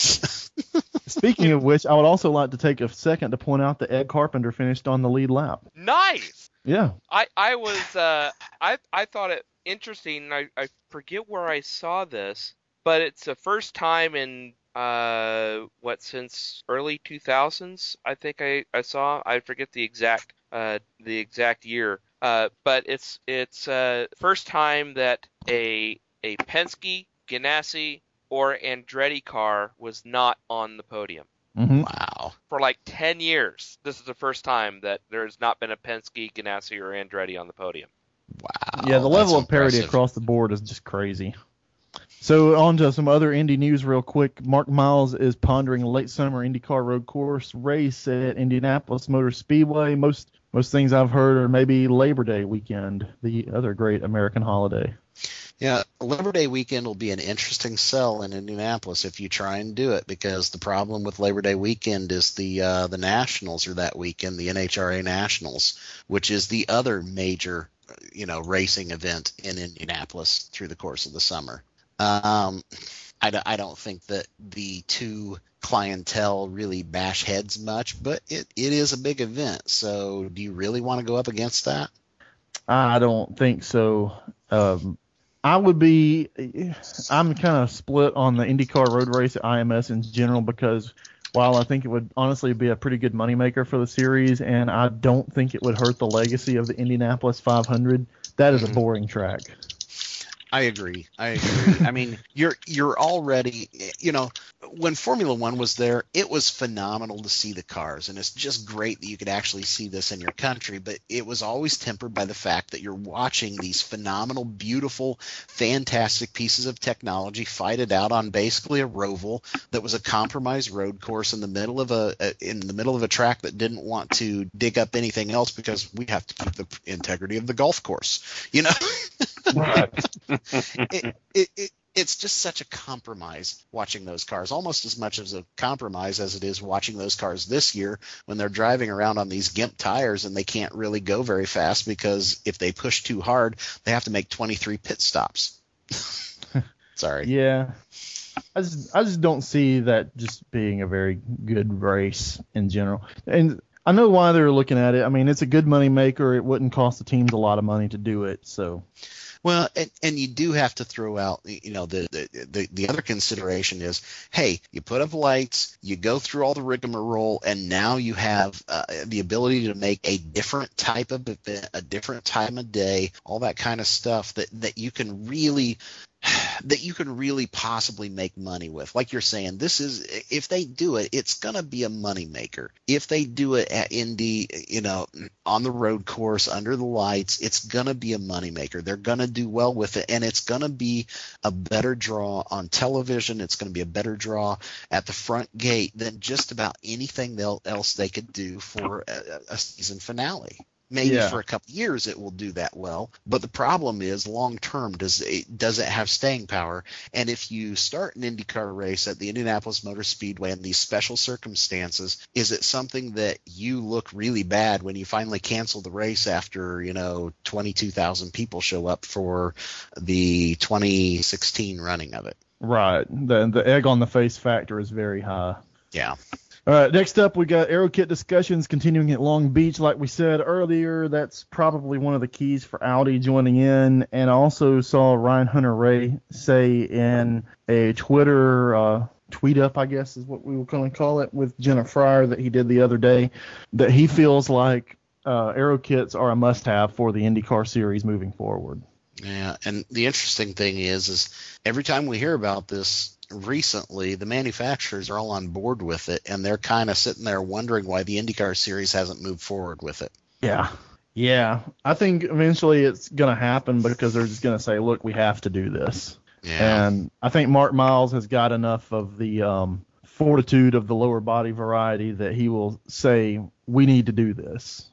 Speaking of which, I would also like to take a second to point out that Ed Carpenter finished on the lead lap. Nice. Yeah. I I was uh I I thought it interesting. I I forget where I saw this, but it's the first time in uh what since early two thousands I think I I saw. I forget the exact uh the exact year. Uh but it's it's uh first time that a a Penske, Ganassi, or Andretti car was not on the podium. Mm-hmm. Wow. For like ten years, this is the first time that there's not been a Penske, Ganassi, or Andretti on the podium. Wow. Yeah, the level that's of parity impressive. across the board is just crazy. So on to some other Indy news real quick. Mark Miles is pondering a late summer IndyCar road course race at Indianapolis Motor Speedway. Most most things I've heard are maybe Labor Day weekend, the other great American holiday. Yeah, Labor Day weekend will be an interesting sell in Indianapolis if you try and do it, because the problem with Labor Day weekend is the uh, the Nationals are that weekend, the N H R A Nationals, which is the other major, you know, racing event in Indianapolis through the course of the summer. Um, I, d- I don't think that the two clientele really bash heads much, but it, it is a big event. So do you really want to go up against that? I don't think so. Um, I would be – I'm kind of split on the IndyCar road race at I M S in general, because while I think it would honestly be a pretty good moneymaker for the series, and I don't think it would hurt the legacy of the Indianapolis five hundred, that is a boring track. I agree. I agree. I mean, you're you're already, you know, when Formula One was there, it was phenomenal to see the cars, and it's just great that you could actually see this in your country. But it was always tempered by the fact that you're watching these phenomenal, beautiful, fantastic pieces of technology fight it out on basically a roval that was a compromised road course in the middle of a, a in the middle of a track that didn't want to dig up anything else because we have to keep the integrity of the golf course, you know. Right. it, it, it, it's just such a compromise watching those cars, almost as much as a compromise as it is watching those cars this year when they're driving around on these gimp tires and they can't really go very fast because if they push too hard, they have to make twenty-three pit stops. Sorry. Yeah. I just, I just don't see that just being a very good race in general. And I know why they're looking at it. I mean, it's a good money maker. It wouldn't cost the teams a lot of money to do it. So, well, and, and you do have to throw out, you know, the, the, the, the other consideration is, hey, you put up lights, you go through all the rigmarole, and now you have uh, the ability to make a different type of event, a different time of day, all that kind of stuff that, that you can really that you can really possibly make money with. Like you're saying, this is, if they do it, it's going to be a money maker. If they do it at Indy, you know, on the road course, under the lights, it's going to be a money maker. They're going to do well with it, and it's going to be a better draw on television. It's going to be a better draw at the front gate than just about anything else they could do for a, a season finale. Maybe yeah. for a couple of years it will do that well, but the problem is long term, does it does it have staying power? And if you start an IndyCar race at the Indianapolis Motor Speedway in these special circumstances, is it something that you look really bad when you finally cancel the race after, you know, twenty-two thousand people show up for the twenty sixteen running of it? Right. The the egg on the face factor is very high. Yeah. All right, next up we got Aero Kit discussions continuing at Long Beach. Like we said earlier, that's probably one of the keys for Audi joining in. And I also saw Ryan Hunter-Reay say in a Twitter uh, tweet up, I guess is what we were going to call it, with Jenna Fryer that he did the other day, that he feels like uh, aero kits are a must-have for the IndyCar series moving forward. Yeah, and the interesting thing is, is every time we hear about this recently, the manufacturers are all on board with it, and they're kind of sitting there wondering why the IndyCar series hasn't moved forward with it. Yeah. Yeah. I think eventually it's going to happen because they're just going to say, look, we have to do this. Yeah. And I think Mark Miles has got enough of the um, fortitude of the lower body variety that he will say, we need to do this.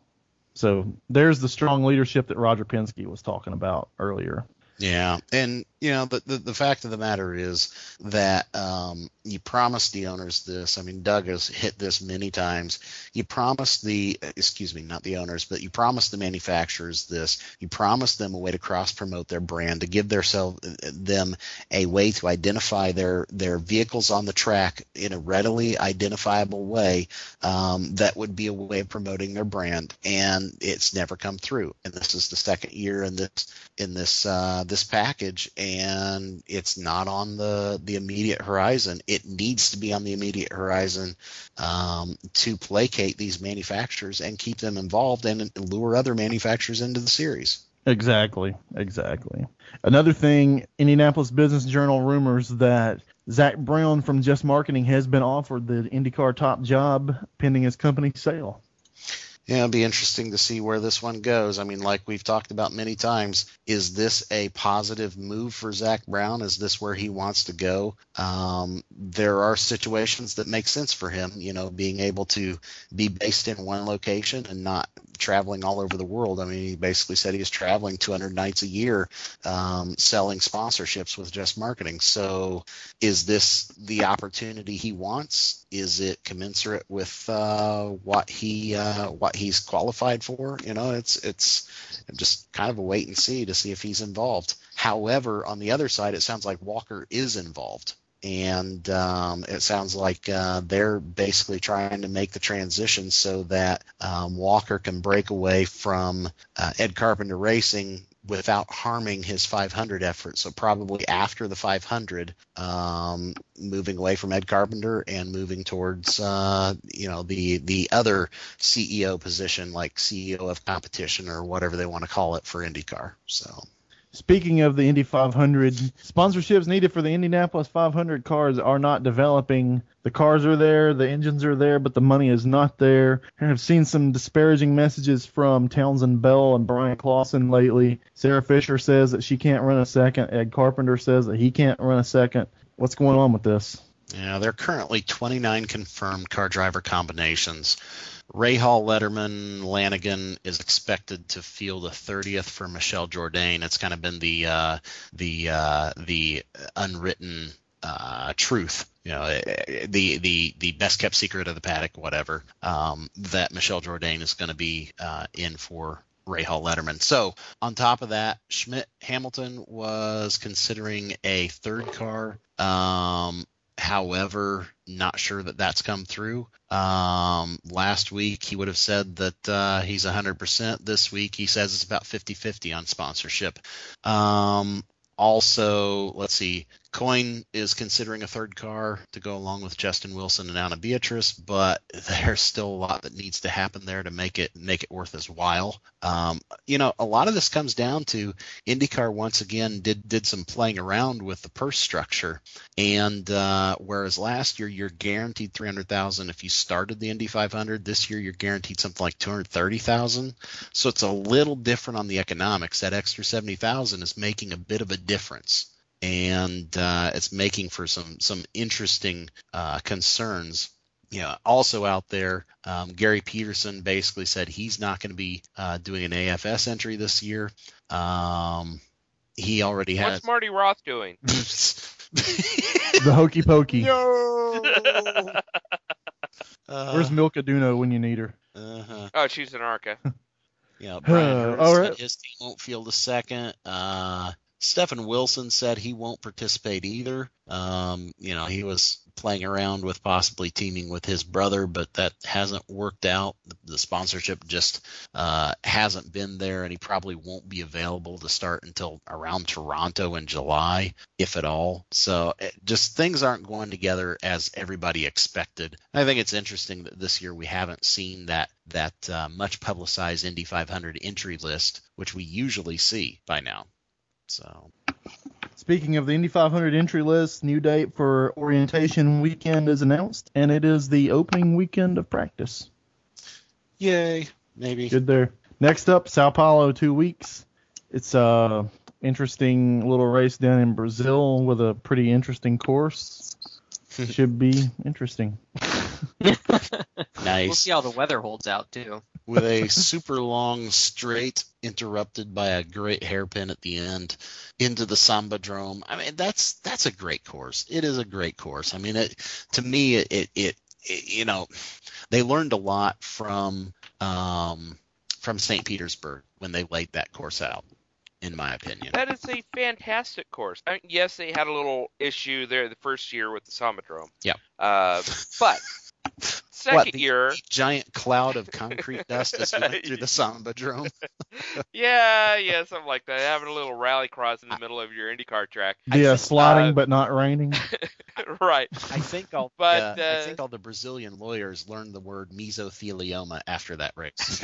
So there's the strong leadership that Roger Penske was talking about earlier. Yeah, and you know the, the the fact of the matter is that um, you promised the owners this. I mean, Doug has hit this many times. You promised the excuse me, not the owners, but you promised the manufacturers this. You promised them a way to cross promote their brand, to give their self, them a way to identify their their vehicles on the track in a readily identifiable way um, that would be a way of promoting their brand, and it's never come through. And this is the second year in this in this. Uh, this package, and it's not on the the immediate horizon. It needs to be on the immediate horizon um, to placate these manufacturers and keep them involved and lure other manufacturers into the series. Exactly, exactly. Another thing, Indianapolis Business Journal rumors that Zach Brown from Just Marketing has been offered the IndyCar top job pending his company sale. Yeah, it'll be interesting to see where this one goes. I mean, like we've talked about many times, is this a positive move for Zach Brown? Is this where he wants to go? Um, there are situations that make sense for him, you know, being able to be based in one location and not traveling all over the world. I mean, he basically said he was traveling two hundred nights a year um, selling sponsorships with Just Marketing. So is this the opportunity he wants? Is it commensurate with uh, what he uh, what he's qualified for? You know, it's it's just kind of a wait and see to see if he's involved. However, on the other side, it sounds like Walker is involved. And um, it sounds like uh, they're basically trying to make the transition so that um, Walker can break away from uh, Ed Carpenter Racing without harming his five hundred effort. So probably after the five hundred, um, moving away from Ed Carpenter and moving towards uh, you know the the other C E O position, like C E O of competition or whatever they want to call it for IndyCar. So. Speaking of the Indy five hundred, sponsorships needed for the Indianapolis five hundred cars are not developing. The cars are there, the engines are there, but the money is not there. And I've seen some disparaging messages from Townsend Bell and Brian Clausen lately. Sarah Fisher says that she can't run a second. Ed Carpenter says that he can't run a second. What's going on with this? Yeah, there are currently twenty-nine confirmed car driver combinations. Rahal, Letterman, Lanigan is expected to field a thirtieth for Michelle Jourdain. It's kind of been the uh, the uh, the unwritten uh, truth, you know, the the the best kept secret of the paddock, whatever. Um, that Michelle Jourdain is going to be uh, in for Rahal, Letterman. So on top of that, Schmidt Hamilton was considering a third car. Um, However, not sure that that's come through. Um, last week, he would have said that uh, he's one hundred percent. This week, he says it's about fifty-fifty on sponsorship. Um, also, let's see, Coyne is considering a third car to go along with Justin Wilson and Anna Beatrice, but there's still a lot that needs to happen there to make it make it worth his while. Um, you know, a lot of this comes down to IndyCar once again did did some playing around with the purse structure, and uh, whereas last year you're guaranteed three hundred thousand dollars if you started the Indy five hundred, this year you're guaranteed something like two hundred thirty thousand dollars. So it's a little different on the economics. That extra seventy thousand dollars is making a bit of a difference. And uh, it's making for some some interesting uh, concerns. You know, also out there, um, Gary Peterson basically said he's not going to be uh, doing an A F S entry this year. Um, he already has. What's Marty Roth doing? The hokey pokey. No. uh, Where's Milka Duno when you need her? Uh-huh. Oh, she's an ARCA. Yeah, Brian Hurst All said right. his team won't field a second. Uh, Stephen Wilson said he won't participate either. Um, you know, he was playing around with possibly teaming with his brother, but that hasn't worked out. The, the sponsorship just uh, hasn't been there, and he probably won't be available to start until around Toronto in July, if at all. So it, just things aren't going together as everybody expected. I think it's interesting that this year we haven't seen that that uh, much publicized Indy five hundred entry list, which we usually see by now. So, speaking of the Indy five hundred entry list, new date for orientation weekend is announced, and it is the opening weekend of practice. Yay, maybe. Good there. Next up, Sao Paulo, two weeks. It's a interesting little race down in Brazil with a pretty interesting course. Should be interesting. Nice. We'll see how the weather holds out, too. With a super long straight interrupted by a great hairpin at the end into the Sambadrome. I mean, that's that's a great course. It is a great course. I mean, it to me, it, it, it, it you know, they learned a lot from um, from Saint Petersburg when they laid that course out, in my opinion. That is a fantastic course. I mean, yes, they had a little issue there the first year with the Sambadrome. Yeah. Uh, but second what, the year, giant cloud of concrete dust as we went through the Sambadrome. yeah, yeah, something like that. Having a little rally cross in the middle of your IndyCar track. Yeah, think, sliding uh, but not raining. Right. I think all But, uh, I uh, think all the Brazilian lawyers learned the word mesothelioma after that race.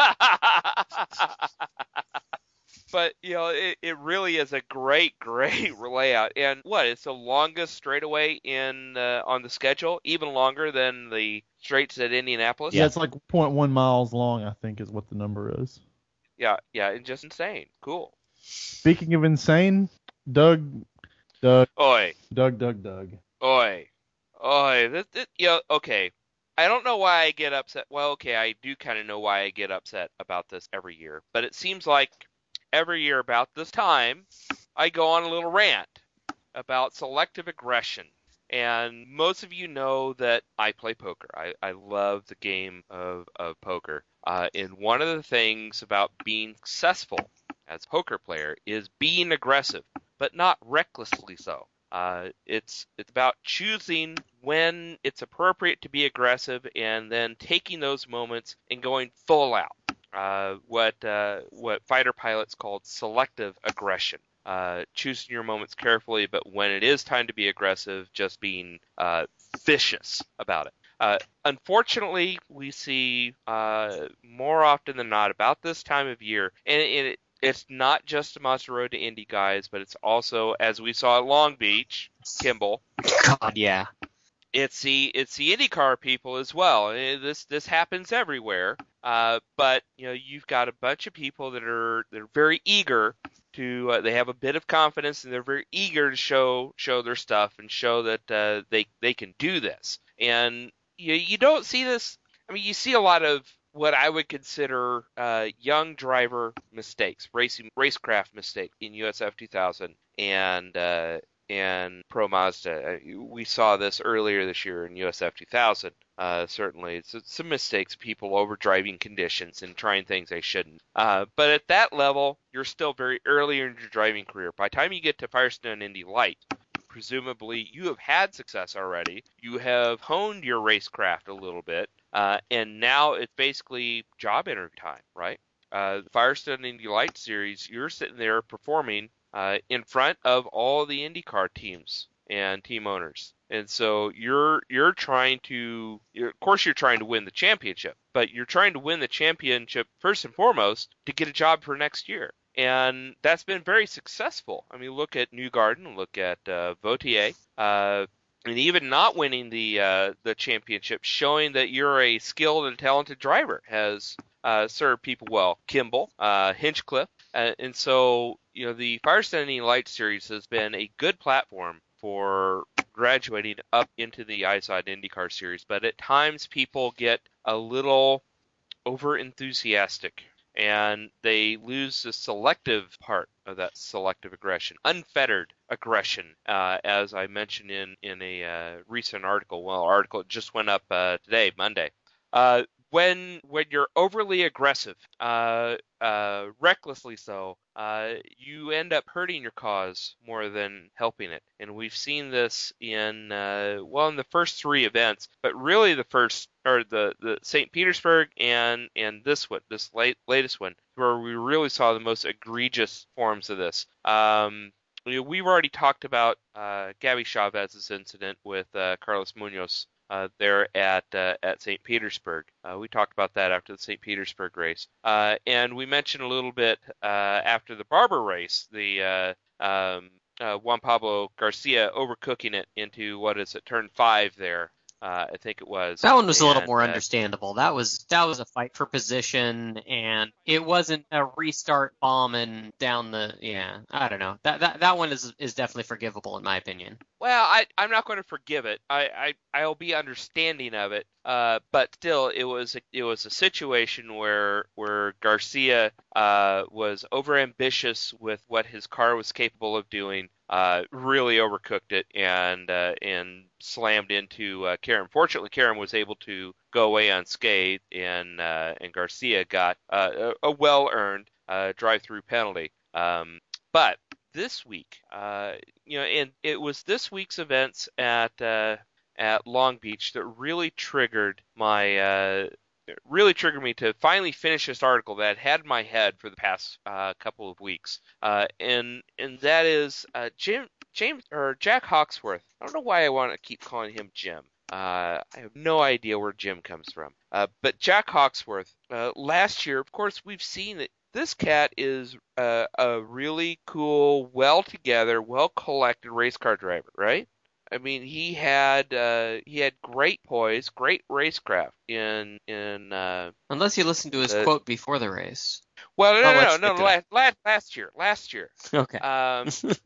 But, you know, it, it really is a great, great layout. And what, it's the longest straightaway in uh, on the schedule, even longer than the straights at Indianapolis. Yeah, it's like zero point one miles long, I think is what the number is. Yeah, yeah, it's just insane. Cool. Speaking of insane, Doug, Doug, Oi, Doug, Doug, Doug. oi, oi. This, this, you know, okay. I don't know why I get upset. Well, okay, I do kind of know why I get upset about this every year. But it seems like every year about this time, I go on a little rant about selective aggression. And most of you know that I play poker. I, I love the game of, of poker. Uh, and one of the things about being successful as a poker player is being aggressive, but not recklessly so. Uh, it's it's about choosing when it's appropriate to be aggressive and then taking those moments and going full out. Uh, what uh, what fighter pilots called selective aggression. Uh, choosing your moments carefully, but when it is time to be aggressive, just being uh, vicious about it. Uh, unfortunately, we see uh, more often than not about this time of year, and it, it's not just the Monster Road to Indy guys, but it's also, as we saw at Long Beach, Kimball. God, yeah. It's the it's the IndyCar people as well. And this this happens everywhere. Uh, but you know, you've got a bunch of people that are they're very eager to. Uh, they have a bit of confidence and they're very eager to show show their stuff and show that uh, they they can do this. And you you don't see this. I mean, you see a lot of what I would consider uh, young driver mistakes, racing racecraft mistake in U S F two thousand and. Uh, and Pro Mazda. We saw this earlier this year in U S F two thousand. Uh, certainly, it's, it's some mistakes, people overdriving conditions and trying things they shouldn't. Uh, but at that level, you're still very early in your driving career. By the time you get to Firestone Indy Light, presumably you have had success already. You have honed your racecraft a little bit, uh, and now it's basically job interview time, right? Uh, the Firestone Indy Light Series, you're sitting there performing Uh, in front of all the IndyCar teams and team owners. And so you're you're trying to, you're, of course you're trying to win the championship, but you're trying to win the championship first and foremost to get a job for next year. And that's been very successful. I mean, look at Newgarden, look at uh, Vautier, uh, and even not winning the uh, the championship, showing that you're a skilled and talented driver has uh, served people well. Kimball, uh, Hinchcliffe, uh, and so you know the Firestone Indy Light Series has been a good platform for graduating up into the I S O D IndyCar Series, but at times people get a little over enthusiastic and they lose the selective part of that selective aggression, unfettered aggression, uh, as I mentioned in in a uh, recent article. Well, article just went up uh, today, Monday. Uh, when when you're overly aggressive, uh, uh, recklessly so, uh, you end up hurting your cause more than helping it. And we've seen this in uh, well in the first three events, but really the first or the, the Saint Petersburg and and this one, this late, latest one, where we really saw the most egregious forms of this. Um, we- we've already talked about uh, Gabby Chavez's incident with uh, Carlos Munoz uh, there at uh, at Saint Petersburg. Uh, we talked about that after the Saint Petersburg race, uh, and we mentioned a little bit uh, after the Barber race, the uh, um, uh, Juan Pablo Garcia overcooking it into what is it, turn five there. Uh, I think it was. That one was a little and, more uh, understandable. That was that was a fight for position, and it wasn't a restart bombing down the. Yeah, I don't know. That that that one is is definitely forgivable in my opinion. Well, I, I'm not going to forgive it. I, I, I'll be understanding of it. Uh, but still, it was a, it was a situation where where Garcia uh, was overambitious with what his car was capable of doing. Uh, really overcooked it and uh, and slammed into uh, Karam. Fortunately, Karam was able to go away unscathed, and uh, and Garcia got uh, a, a well-earned uh, drive-through penalty. Um, but this week, uh, you know, and it was this week's events at uh, at Long Beach that really triggered my uh, really triggered me to finally finish this article that I'd had in my head for the past uh, couple of weeks, uh, and and that is uh, Jim James or Jack Hawksworth. I don't know why I want to keep calling him Jim. Uh, I have no idea where Jim comes from. Uh, but Jack Hawksworth, uh, last year, of course, we've seen that this cat is uh, a really cool, well-together, well-collected race car driver, right? I mean, he had uh, he had great poise, great racecraft in in. Uh, Unless you listen to his the, quote before the race. well, no, I'll no, let no, you no, get to last, last last year, last year. Okay. Um,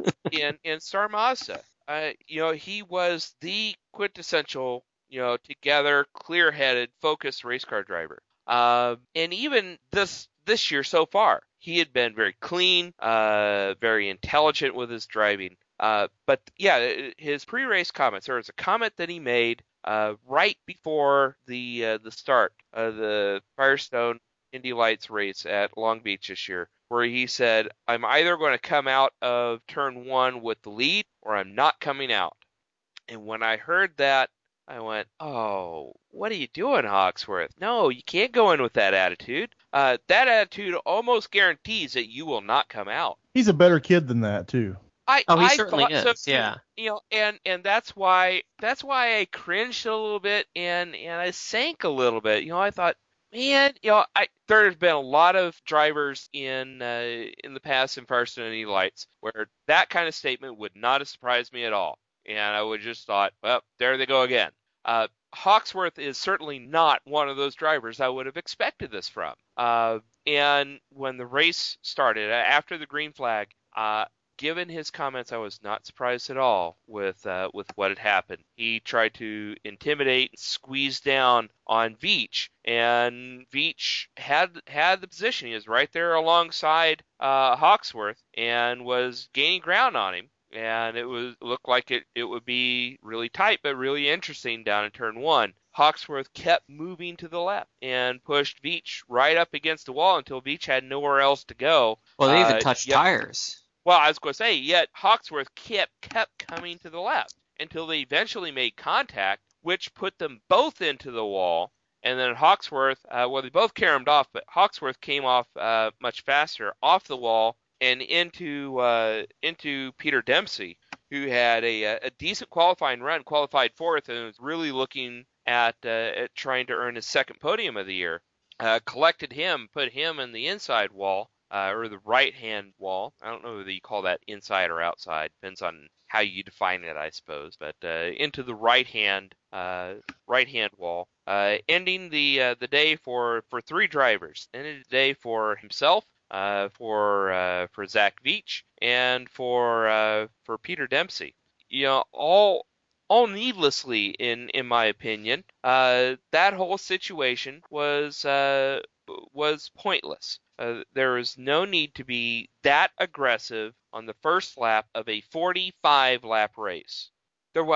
in in Star Mazda, uh, you know, he was the quintessential, you know, together, clear-headed, focused race car driver. Uh, and even this this year so far, he had been very clean, uh, very intelligent with his driving. Uh, but yeah, his pre-race comments. There was a comment that he made uh, right before the uh, the start of the Firestone Indy Lights race at Long Beach this year, where he said, "I'm either going to come out of turn one with the lead, or I'm not coming out." And when I heard that, I went, "Oh, what are you doing, Hawksworth? No, you can't go in with that attitude. Uh, that attitude almost guarantees that you will not come out." He's a better kid than that too. I, Oh, he I certainly thought so is, too. yeah. You know, and and that's why that's why I cringed a little bit and and I sank a little bit. You know, I thought, man, you know, I there's been a lot of drivers in uh, in the past in Firestone Indy Lights where that kind of statement would not have surprised me at all, and I would just thought, well, there they go again. Uh, Hawksworth is certainly not one of those drivers I would have expected this from. Uh, and when the race started after the green flag, uh, given his comments, I was not surprised at all with uh, with what had happened. He tried to intimidate and squeeze down on Veach, and Veach had had the position. He was right there alongside uh, Hawksworth and was gaining ground on him. And it was looked like it, it would be really tight, but really interesting down in turn one. Hawksworth kept moving to the left and pushed Veach right up against the wall until Veach had nowhere else to go. Well, they even Uh, touched yet- tires. Well, I was going to say, yet Hawksworth kept kept coming to the left until they eventually made contact, which put them both into the wall. And then Hawksworth, uh, well, they both caromed off, but Hawksworth came off uh, much faster off the wall and into uh, into Peter Dempsey, who had a, a decent qualifying run, qualified fourth, and was really looking at, uh, at trying to earn his second podium of the year. Uh, collected him, put him in the inside wall. Uh, or the right-hand wall. I don't know whether you call that inside or outside. Depends on how you define it, I suppose. But uh, into the right-hand uh, right-hand wall, uh, ending the uh, the day for, for three drivers. Ended the day for himself, uh, for uh, for Zach Veach, and for uh, for Peter Dempsey. You know, all all needlessly, in in my opinion. Uh, that whole situation was uh, was pointless. Uh, there is no need to be that aggressive on the first lap of a forty-five lap race. There wasn't.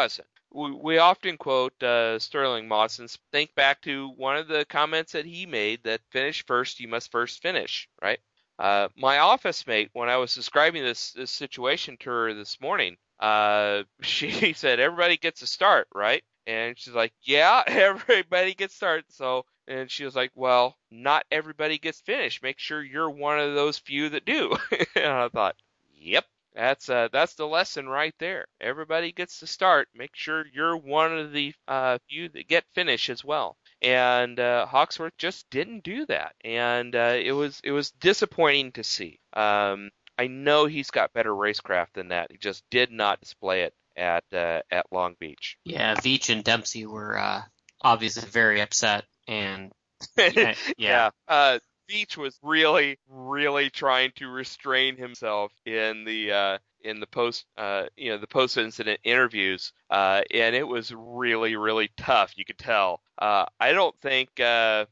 we, we often quote uh, Sterling Moss and think back to one of the comments that he made that finish first, you must first finish, right? Uh, my office mate, when I was describing this, this situation to her this morning, uh, she said, everybody gets a start, right? And she's like, yeah, everybody gets started. So, and she was like, well, not everybody gets finished. Make sure you're one of those few that do. And I thought, yep, that's uh, that's the lesson right there. Everybody gets to start. Make sure you're one of the uh, few that get finished as well. And uh, Hawksworth just didn't do that, and uh, it was it was disappointing to see. Um, I know he's got better racecraft than that. He just did not display it at uh, at Long Beach. Yeah, Veach and Dempsey were uh, obviously very upset, and yeah, yeah. yeah. Uh, Veach was really, really trying to restrain himself in the uh, in the post, uh, you know, the post incident interviews, uh, and it was really, really tough. You could tell. Uh, I don't think. Uh,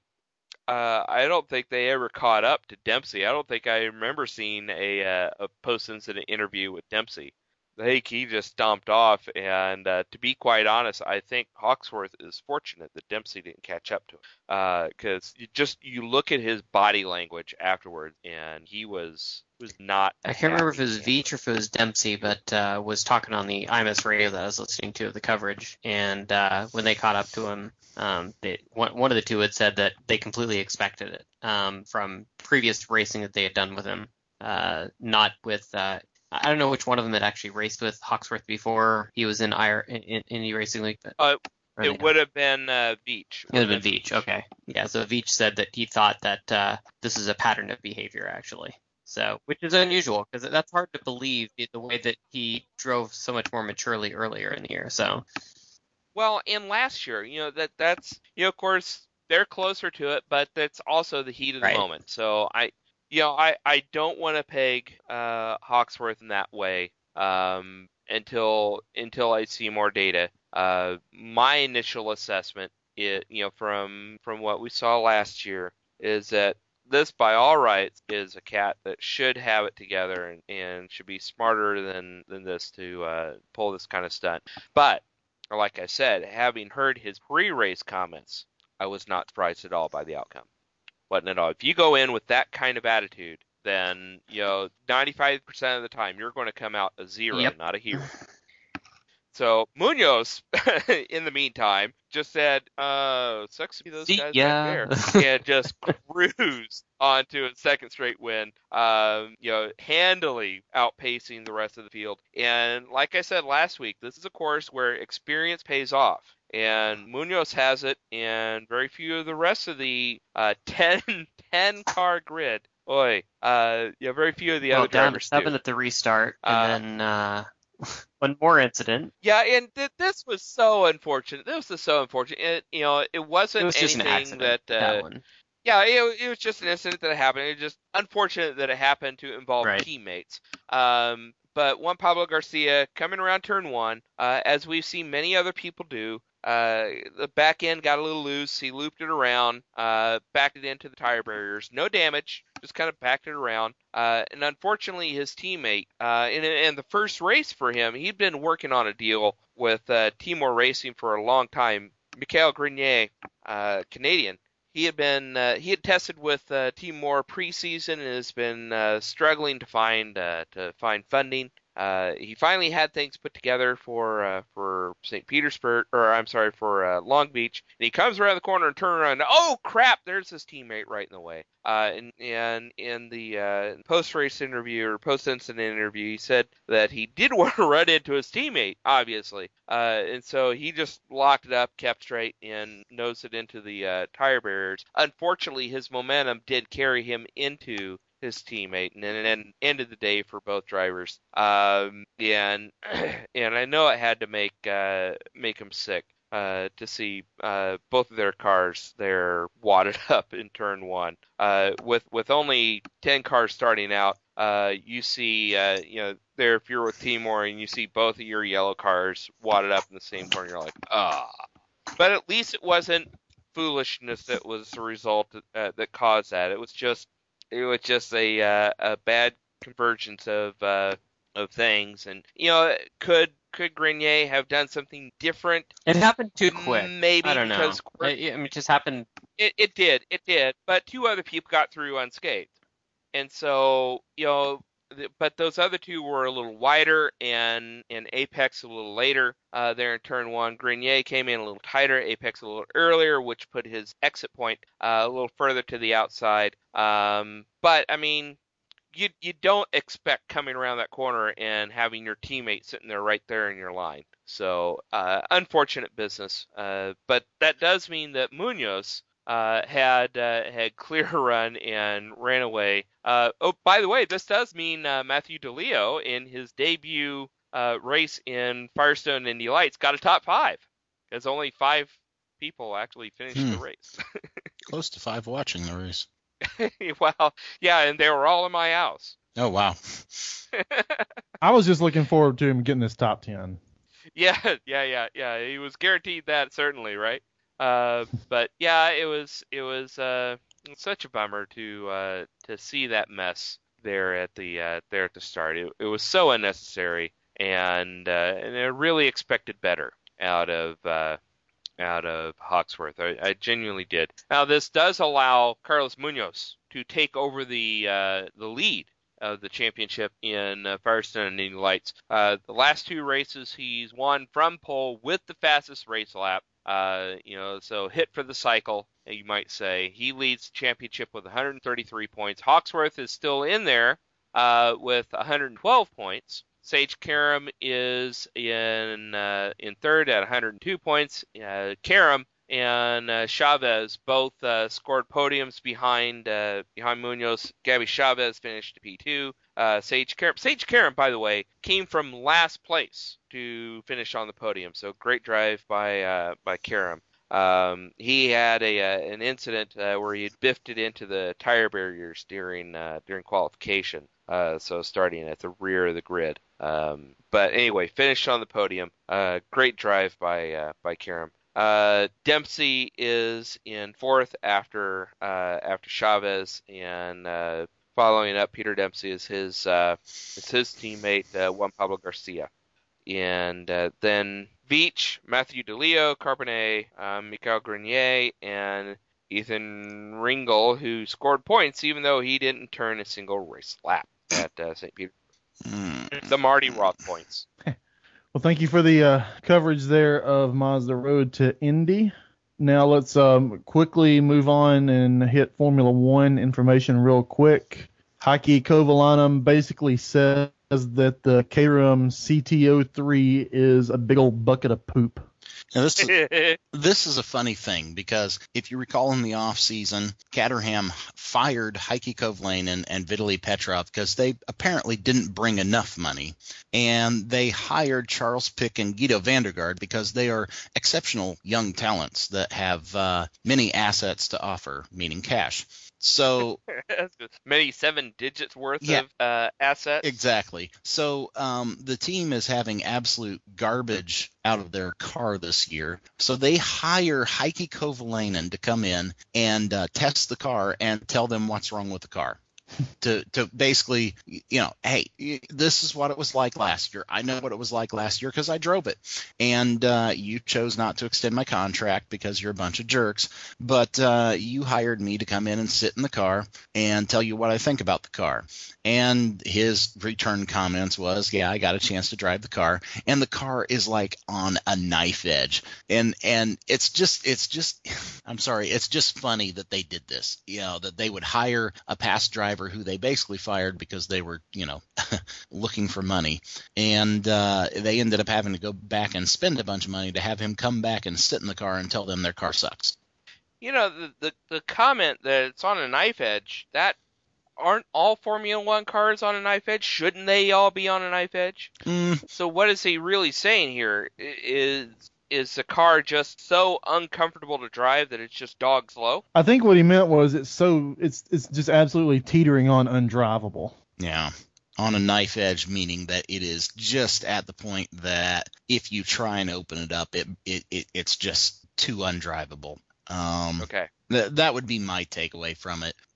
Uh, I don't think they ever caught up to Dempsey. I don't think I remember seeing a uh, a post-incident interview with Dempsey. I think he just stomped off, and uh, to be quite honest, I think Hawksworth is fortunate that Dempsey didn't catch up to him, because uh, you just you look at his body language afterwards, and he was was not. I can't remember if it was Veach or if it was Dempsey, but uh, was talking on the I M S radio that I was listening to of the coverage, and uh, when they caught up to him, um, they, one, one of the two had said that they completely expected it um, from previous racing that they had done with him, uh, not with. Uh, I don't know which one of them had actually raced with Hawksworth before he was in I in, in the racing league. But, uh, it would have been uh, Veach. It would have been Veach. Okay, yeah. So Veach said that he thought that uh, this is a pattern of behavior, actually. So, which is unusual because that's hard to believe the way that he drove so much more maturely earlier in the year. So, well, and last year, you know that that's you know, of course, they're closer to it, but that's also the heat of the right. moment. So I. You know, I, I don't want to peg uh, Hawksworth in that way um, until until I see more data. Uh, my initial assessment, it, you know, from from what we saw last year, is that this, by all rights, is a cat that should have it together and, and should be smarter than, than this to uh, pull this kind of stunt. But, like I said, having heard his pre-race comments, I was not surprised at all by the outcome. Wasn't at all. If you go in with that kind of attitude, then, you know, ninety-five percent of the time you're going to come out a zero, yep. not a hero. So Munoz, in the meantime, just said, uh, sucks to be those See, guys yeah. back there. And just cruised onto a second straight win, um, you know, handily outpacing the rest of the field. And like I said last week, this is a course where experience pays off. And Munoz has it, and very few of the rest of the uh, ten, ten car grid. Oi, uh, yeah, very few of the well, other down drivers to seven do. at the restart, and Uh, then uh, one more incident. Yeah, and th- this was so unfortunate. This was so unfortunate. It, you know, it wasn't It was just an anything accident. that. Uh, that one. Yeah, it, it was just an incident that happened. It was just unfortunate that it happened to involve right. teammates. Um, but Juan Pablo Garcia coming around turn one, uh, as we've seen many other people do. Uh, the back end got a little loose. He looped it around, uh, backed it into the tire barriers. No damage, just kind of backed it around. Uh, and unfortunately, his teammate, uh, in, in the first race for him, he'd been working on a deal with uh, Timor Racing for a long time. Michael Grenier, uh, Canadian. He had been uh, he had tested with uh, Timor preseason and has been uh, struggling to find uh, to find funding. Uh, he finally had things put together for uh, for Saint Petersburg, or I'm sorry, for uh, Long Beach. And he comes around the corner and turns around. And, oh crap! There's his teammate right in the way. Uh, and and in the uh, post-race interview or post-incident interview, he said that he did want to run into his teammate, obviously. Uh, and so he just locked it up, kept straight, and nosed it into the uh, tire barriers. Unfortunately, his momentum did carry him into his teammate, and then ended the day for both drivers. Um, and and I know it had to make uh, make him sick uh, to see uh, both of their cars there wadded up in turn one. Uh, with with only ten cars starting out, uh, you see uh, you know there if you're with Timor and you see both of your yellow cars wadded up in the same corner, you're like, ah. But at least it wasn't foolishness that was the result uh, that caused that. It was just It was just a uh, a bad convergence of uh, of things, and you know, could could Grenier have done something different? It happened too quick. Maybe I don't know. because I, I mean, it just happened. It, it did, it did. But two other people got through unscathed, and so you know. But those other two were a little wider, and, and Apex a little later uh, there in turn one. Grenier came in a little tighter, Apex a little earlier, which put his exit point uh, a little further to the outside. Um, but, I mean, you you don't expect coming around that corner and having your teammate sitting there right there in your line. So, uh, unfortunate business. Uh, but that does mean that Munoz Uh, had uh, had clear run and ran away. Uh, oh, by the way, this does mean uh, Matthew DeLeo in his debut uh, race in Firestone Indy Lights got a top five, because only five people actually finished Hmm. the race. Close to five watching the race. Well, yeah, and they were all in my house. Oh, wow. I was just looking forward to him getting this top ten. Yeah, yeah, yeah, yeah. He was guaranteed that, certainly, right? Uh, but yeah, it was it was uh, such a bummer to uh, to see that mess there at the uh, there at the start. It, it was so unnecessary, and uh, and I really expected better out of uh, out of Hawksworth. I, I genuinely did. Now this does allow Carlos Munoz to take over the uh, the lead of the championship in uh, Firestone and Indy Lights. Uh, the last two races he's won from pole with the fastest race lap. Uh, you know, so hit for the cycle, you might say. He leads the championship with one hundred thirty-three points. Hawksworth is still in there uh, with one hundred twelve points. Sage Karam is in uh, in third at one hundred two points. Uh, Karam and uh, Chavez both uh, scored podiums behind uh, behind Munoz. Gabby Chavez finished P two. Uh, Sage Karam, Sage Karam, by the way, came from last place to finish on the podium. So great drive by uh, by Karam. Um, he had a uh, an incident uh, where he had biffed it into the tire barriers during uh, during qualification. Uh, so starting at the rear of the grid. Um, but anyway, finished on the podium. Uh, great drive by uh, by Karam. Uh, Dempsey is in fourth after uh, after Chavez, and uh, following up, Peter Dempsey is his uh, is his teammate uh, Juan Pablo Garcia, and uh, then Veach, Matthew DeLeo, Carbonet, uh, Mikael Grenier, and Ethan Ringel, who scored points even though he didn't turn a single race lap at uh, Saint Peter. Mm. The Marty Roth points. Well, thank you for the uh, coverage there of Mazda Road to Indy. Now let's um, quickly move on and hit Formula One information real quick. Heikki Kovalainen basically says that the K R A M C T oh three is a big old bucket of poop. Now this is, this is a funny thing, because if you recall in the offseason, Caterham fired Heikki Kovalainen and Vitaly Petrov because they apparently didn't bring enough money. And they hired Charles Pic and Guido van der Garde because they are exceptional young talents that have uh, many assets to offer, meaning cash. So many seven digits worth yeah, of uh, assets. Exactly. So um, the team is having absolute garbage out of their car this year. So they hire Heikki Kovalainen to come in and uh, test the car and tell them what's wrong with the car. to to basically, you know, hey, this is what it was like last year. I know what it was like last year because I drove it. And uh, you chose not to extend my contract because you're a bunch of jerks. But uh, you hired me to come in and sit in the car and tell you what I think about the car. And his return comments was, yeah, I got a chance to drive the car. And the car is like on a knife edge. And and it's just, it's just, I'm sorry, it's just funny that they did this. You know, that they would hire a past driver who they basically fired because they were, you know, looking for money. And uh, they ended up having to go back and spend a bunch of money to have him come back and sit in the car and tell them their car sucks. You know, the, the, the comment that it's on a knife edge, that aren't all Formula One cars on a knife edge? Shouldn't they all be on a knife edge? Mm. So what is he really saying here? Is is the car just so uncomfortable to drive that it's just dog slow? I think what he meant was it's so it's it's just absolutely teetering on undrivable. Yeah. On a knife edge, meaning that it is just at the point that if you try and open it up, it it, it it's just too undrivable. Um, okay. Th- that would be my takeaway from it.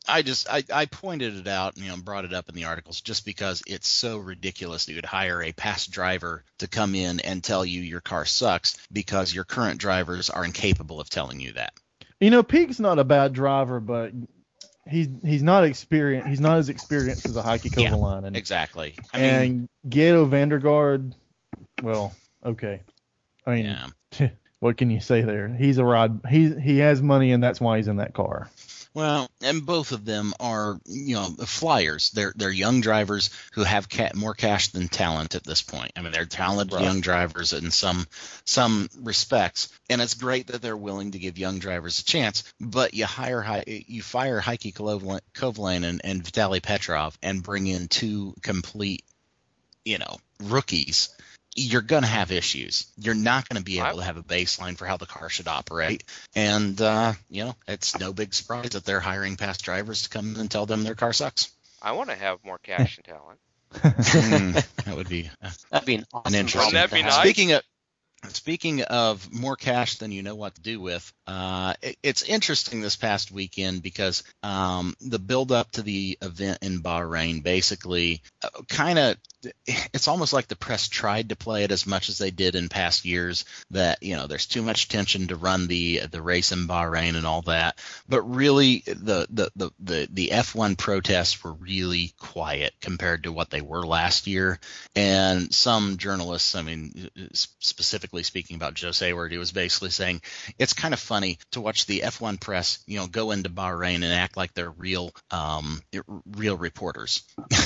I just I, I pointed it out, you know, brought it up in the articles just because it's so ridiculous that you would hire a past driver to come in and tell you your car sucks because your current drivers are incapable of telling you that. You know, Peake's not a bad driver, but he's he's not experienced. He's not as experienced as a Heikki Kovalainen. Yeah, exactly. I and mean, Gato Vandergaard, well, okay. I mean, yeah. What can you say there? He's a ride. He he has money, and that's why he's in that car. Well, and both of them are, you know, flyers. They're they're young drivers who have ca- more cash than talent at this point. I mean, they're talented Right. young drivers in some some respects, and it's great that they're willing to give young drivers a chance. But you hire Hi- you fire Heikki Kovalainen Kovalainen and Vitaly Petrov and bring in two complete, you know, rookies. You're going to have issues. You're not going to be able to have a baseline for how the car should operate. And, uh, you know, it's no big surprise that they're hiring past drivers to come and tell them their car sucks. I want to have more cash and talent. mm, that would be uh, That'd be an awesome an interesting. That'd be problem to have. nice. Speaking of Speaking of more cash than you know what to do with, uh, it, it's interesting this past weekend because um, the build up to the event in Bahrain basically uh, kind of it's almost like the press tried to play it as much as they did in past years, that, you know, there's too much tension to run the the race in Bahrain and all that. But really, the the the the, the F one protests were really quiet compared to what they were last year. And some journalists, I mean, specifically speaking about Joe Sayward, he was basically saying it's kind of funny to watch the F one press, you know, go into Bahrain and act like they're real um, real reporters.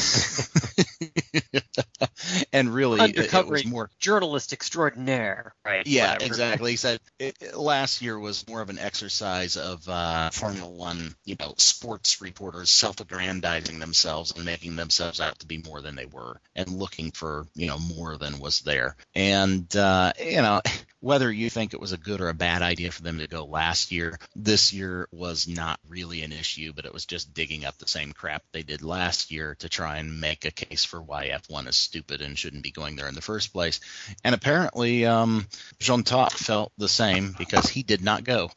And really, Undercover it was more journalist extraordinaire, right? Yeah, Whatever. exactly. He said it, it, last year was more of an exercise of uh, Formula One, you know, sports reporters self-aggrandizing themselves and making themselves out to be more than they were, and looking for, you know, more than was there. And uh, you know, whether you think it was a good or a bad idea for them to go last year, this year was not really an issue, but it was just digging up the same crap they did last year to try and make a case for why F one is stupid and shouldn't be going there in the first place. And apparently, um, Jean Todt felt the same because he did not go.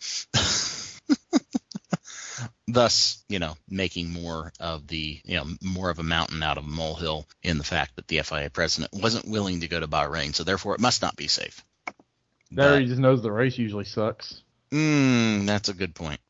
Thus, you know, making more of the, you know, more of a mountain out of a molehill in the fact that the F I A president wasn't willing to go to Bahrain, so therefore it must not be safe. There, But, he just knows the race usually sucks. mm, that's a good point.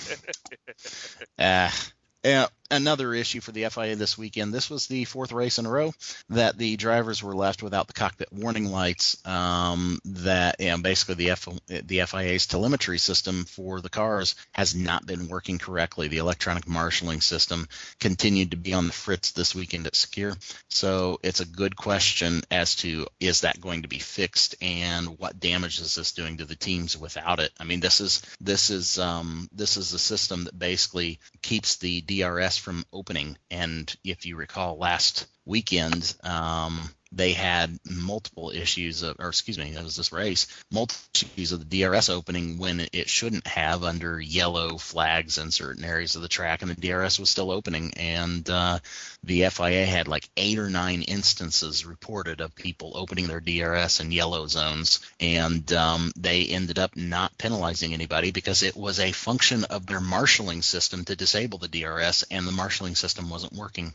uh, Uh, another issue for the F I A this weekend. This was the fourth race in a row that the drivers were left without the cockpit warning lights. Um, that you know, basically the F the F I A's telemetry system for the cars has not been working correctly. The electronic marshalling system continued to be on the fritz this weekend at Secure. So it's a good question as to, is that going to be fixed, and what damage is this doing to the teams without it? I mean, this is this is um, this is a system that basically keeps the D R S from opening. And if you recall last weekend, um, they had multiple issues of, or excuse me, it was this race, multiple issues of the D R S opening when it shouldn't have, under yellow flags in certain areas of the track, and the D R S was still opening. And uh, the F I A had like eight or nine instances reported of people opening their D R S in yellow zones, and um, they ended up not penalizing anybody because it was a function of their marshalling system to disable the D R S, and the marshalling system wasn't working.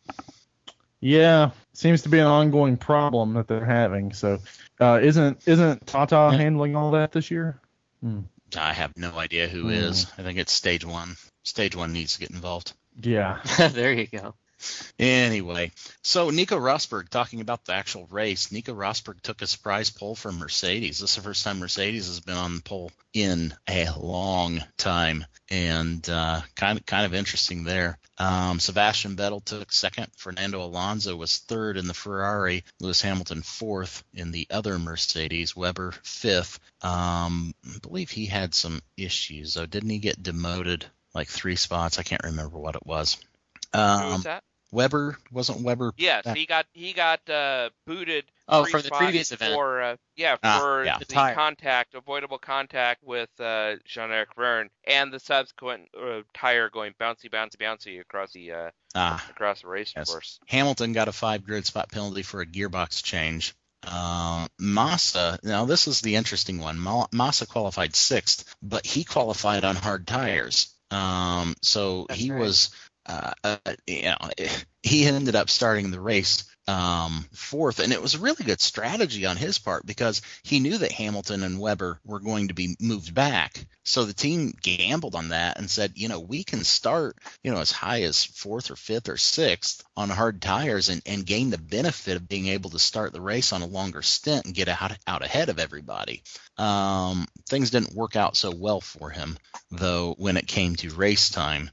Yeah, seems to be an ongoing problem that they're having. So, uh, isn't isn't Tata Yeah. handling all that this year? Hmm. I have no idea who Hmm. is. I think it's stage one. Stage one needs to get involved. Yeah. There you go. Anyway, so Nico Rosberg, talking about the actual race, Nico Rosberg took a surprise pole from Mercedes. This is the first time Mercedes has been on the pole in a long time, and uh, kind of kind of interesting there. Um, Sebastian Vettel took second. Fernando Alonso was third in the Ferrari. Lewis Hamilton fourth in the other Mercedes. Webber fifth. Um, I believe he had some issues, though. Didn't he get demoted like three spots? I can't remember what it was. Who Um, was that? Weber wasn't Weber. Yes, back- he got he got uh, booted. Oh, three from the spots previous event. For, uh, yeah, Ah, for yeah. the, The tire. contact, avoidable contact with uh, Jean-Eric Verne, and the subsequent uh, tire going bouncy, bouncy, bouncy across the uh, Ah, across the race yes. course. Hamilton got a five grid spot penalty for a gearbox change. Uh, Massa, now this is the interesting one. Ma- Massa qualified sixth, but he qualified on hard tires. Um, so That's he right. was, uh, uh, you know, he ended up starting the race um, fourth, and it was a really good strategy on his part because he knew that Hamilton and Webber were going to be moved back. So the team gambled on that and said, you know, we can start, you know, as high as fourth or fifth or sixth on hard tires and, and gain the benefit of being able to start the race on a longer stint and get out, out ahead of everybody. Um, things didn't work out so well for him, though, when it came to race time.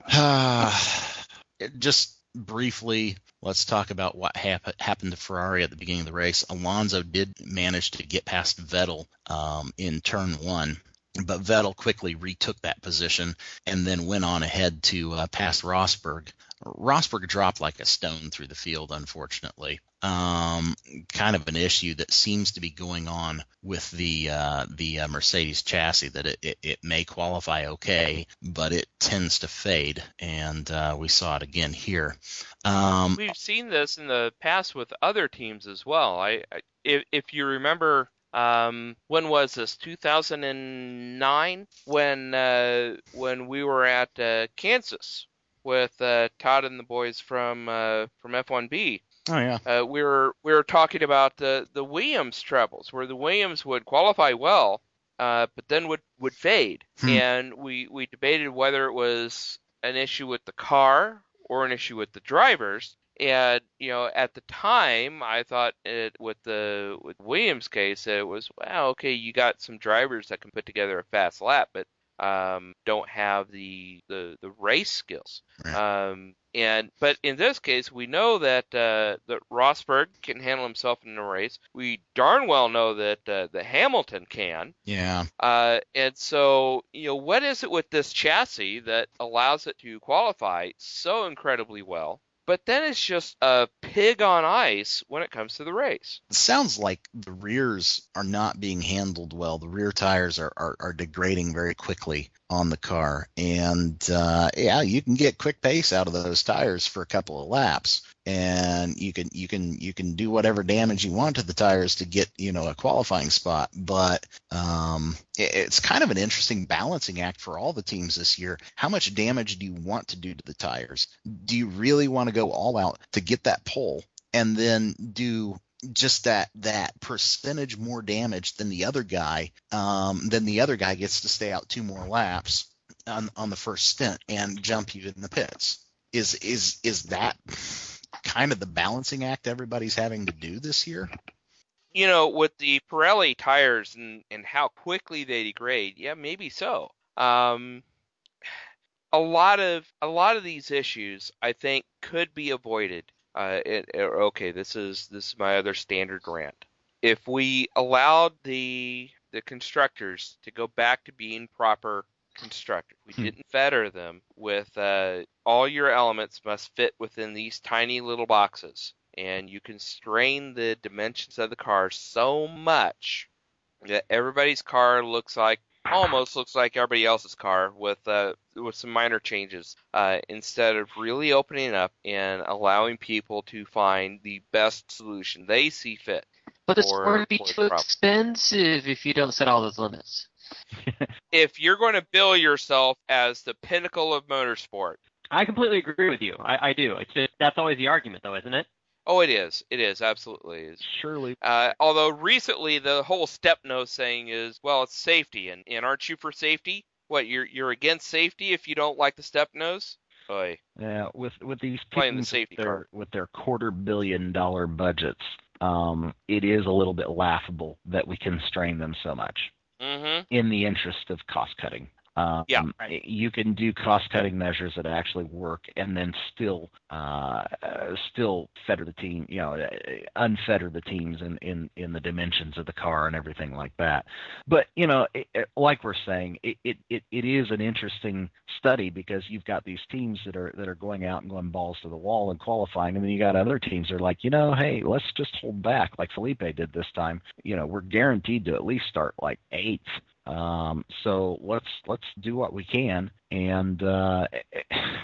Just briefly, let's talk about what hap- happened to Ferrari at the beginning of the race. Alonso did manage to get past Vettel um, in turn one, but Vettel quickly retook that position and then went on ahead to uh, pass Rosberg. Rosberg dropped like a stone through the field, unfortunately. Um, kind of an issue that seems to be going on with the uh, the uh, Mercedes chassis, that it, it, it may qualify okay, but it tends to fade, and uh, we saw it again here. Um, We've seen this in the past with other teams as well. I, I if, if you remember, um, when was this? two thousand nine, when uh, when we were at uh, Kansas with uh, Todd and the boys from uh, from F one B. oh yeah, Uh, we were we were talking about the the Williams troubles, where the Williams would qualify well, uh, but then would would fade, Hmm. and we we debated whether it was an issue with the car or an issue with the drivers. And you know, at the time, I thought it with the with Williams case, it was, well, okay, you got some drivers that can put together a fast lap, but um, don't have the, the the race skills. Right. Um, and but in this case, we know that uh, that Rosberg can handle himself in a race. We darn well know that uh, that Hamilton can. yeah. Uh, and so, you know, what is it with this chassis that allows it to qualify so incredibly well, but then it's just a pig on ice when it comes to the race? It sounds like the rears are not being handled well. The rear tires are, are, are degrading very quickly on the car. And, uh, yeah, you can get quick pace out of those tires for a couple of laps. And you can you can you can do whatever damage you want to the tires to get, you know, a qualifying spot. But um, it, it's kind of an interesting balancing act for all the teams this year. How much damage do you want to do to the tires? Do you really want to go all out to get that pole and then do just that that percentage more damage than the other guy? Um, then the other guy gets to stay out two more laps on on the first stint and jump you in the pits. Is is is that kind of the balancing act everybody's having to do this year? You know, with the Pirelli tires and, and how quickly they degrade, yeah, maybe so. Um, a lot of a lot of these issues, I think, could be avoided. Uh, it, it- okay, this is this is my other standard rant. If we allowed the the constructors to go back to being proper constructors, we Hmm. didn't fetter them with uh, all your elements must fit within these tiny little boxes, and you constrain the dimensions of the car so much that everybody's car looks like almost looks like everybody else's car with uh, with some minor changes, uh, instead of really opening up and allowing people to find the best solution they see fit. But the for- sport would be for the too problem. expensive if you don't set all those limits. If you're going to bill yourself as the pinnacle of motorsport, I completely agree with you. I, I do. It's just, that's always the argument, though, isn't it? oh, it is, it is, absolutely is. Surely. Uh, although recently the whole step nose saying is, well, it's safety, and, and aren't you for safety? What, you're you're against safety if you don't like the step nose? Oy. Yeah, with with these Playing the teams safety with their, card. with their quarter billion dollar budgets, um, it is a little bit laughable that we constrain them so much Mm-hmm. in the interest of cost cutting. Um, Yeah, right. You can do cost cutting measures that actually work, and then still, uh, uh, still fetter the team, you know, uh, unfetter the teams in, in, in the dimensions of the car and everything like that. But you know, it, it, like we're saying, it, it, it, it is an interesting study because you've got these teams that are that are going out and going balls to the wall and qualifying, and then you got other teams that are like, you know, hey, let's just hold back, like Felipe did this time. You know, we're guaranteed to at least start like eighth. Um, so let's let's do what we can, and uh,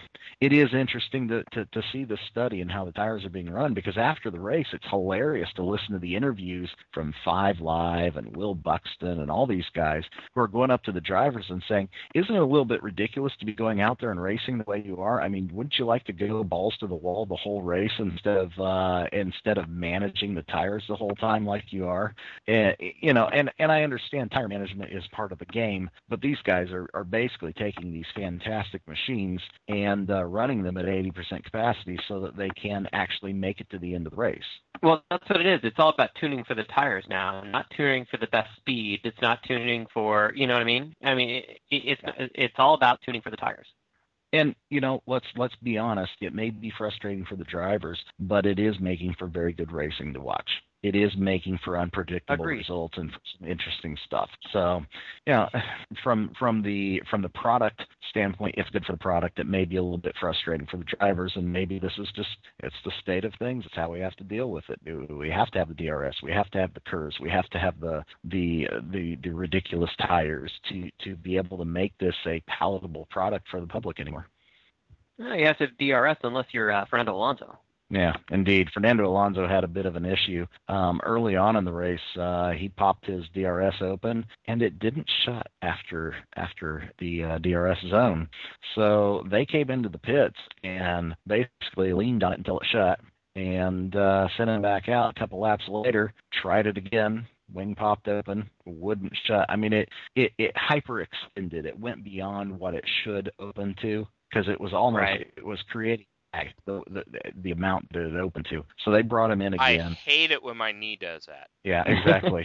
it is interesting to, to, to see the study and how the tires are being run, because after the race, it's hilarious to listen to the interviews from Five Live and Will Buxton and all these guys who are going up to the drivers and saying, isn't it a little bit ridiculous to be going out there and racing the way you are? I mean, wouldn't you like to go balls to the wall the whole race instead of uh, instead of managing the tires the whole time like you are? And, you know, and, and I understand tire management is part of the game, but these guys are, are basically taking these fantastic machines and uh, running them at eighty percent capacity so that they can actually make it to the end of the race. Well, that's what it is. It's all about tuning for the tires now, not tuning for the best speed. It's not tuning for, you know what I mean? I mean, it, it's it's all about tuning for the tires. And, you know, let's let's be honest. It may be frustrating for the drivers, but it is making for very good racing to watch. It is making for unpredictable Agreed. results and for some interesting stuff. So, you know, from from the from the product standpoint, it's good for the product. It may be a little bit frustrating for the drivers, and maybe this is just it's the state of things. It's how we have to deal with it. We have to have the D R S. We have to have the curves. We have to have the the the, the ridiculous tires to to be able to make this a palatable product for the public anymore. Well, you have to have D R S unless you're uh, Fernando Alonso. Yeah, indeed. Fernando Alonso had a bit of an issue. Um, early on in the race, uh, he popped his D R S open, and it didn't shut after after the uh, D R S zone. So they came into the pits and basically leaned on it until it shut, and uh, sent him back out. A couple laps later, tried it again. Wing popped open, wouldn't shut. I mean, it it, it hyperextended. It went beyond what it should open to, because it was almost Right. it was creating the, the the amount that it opened to. So they brought him in again. I hate it when my knee does that. Yeah, exactly.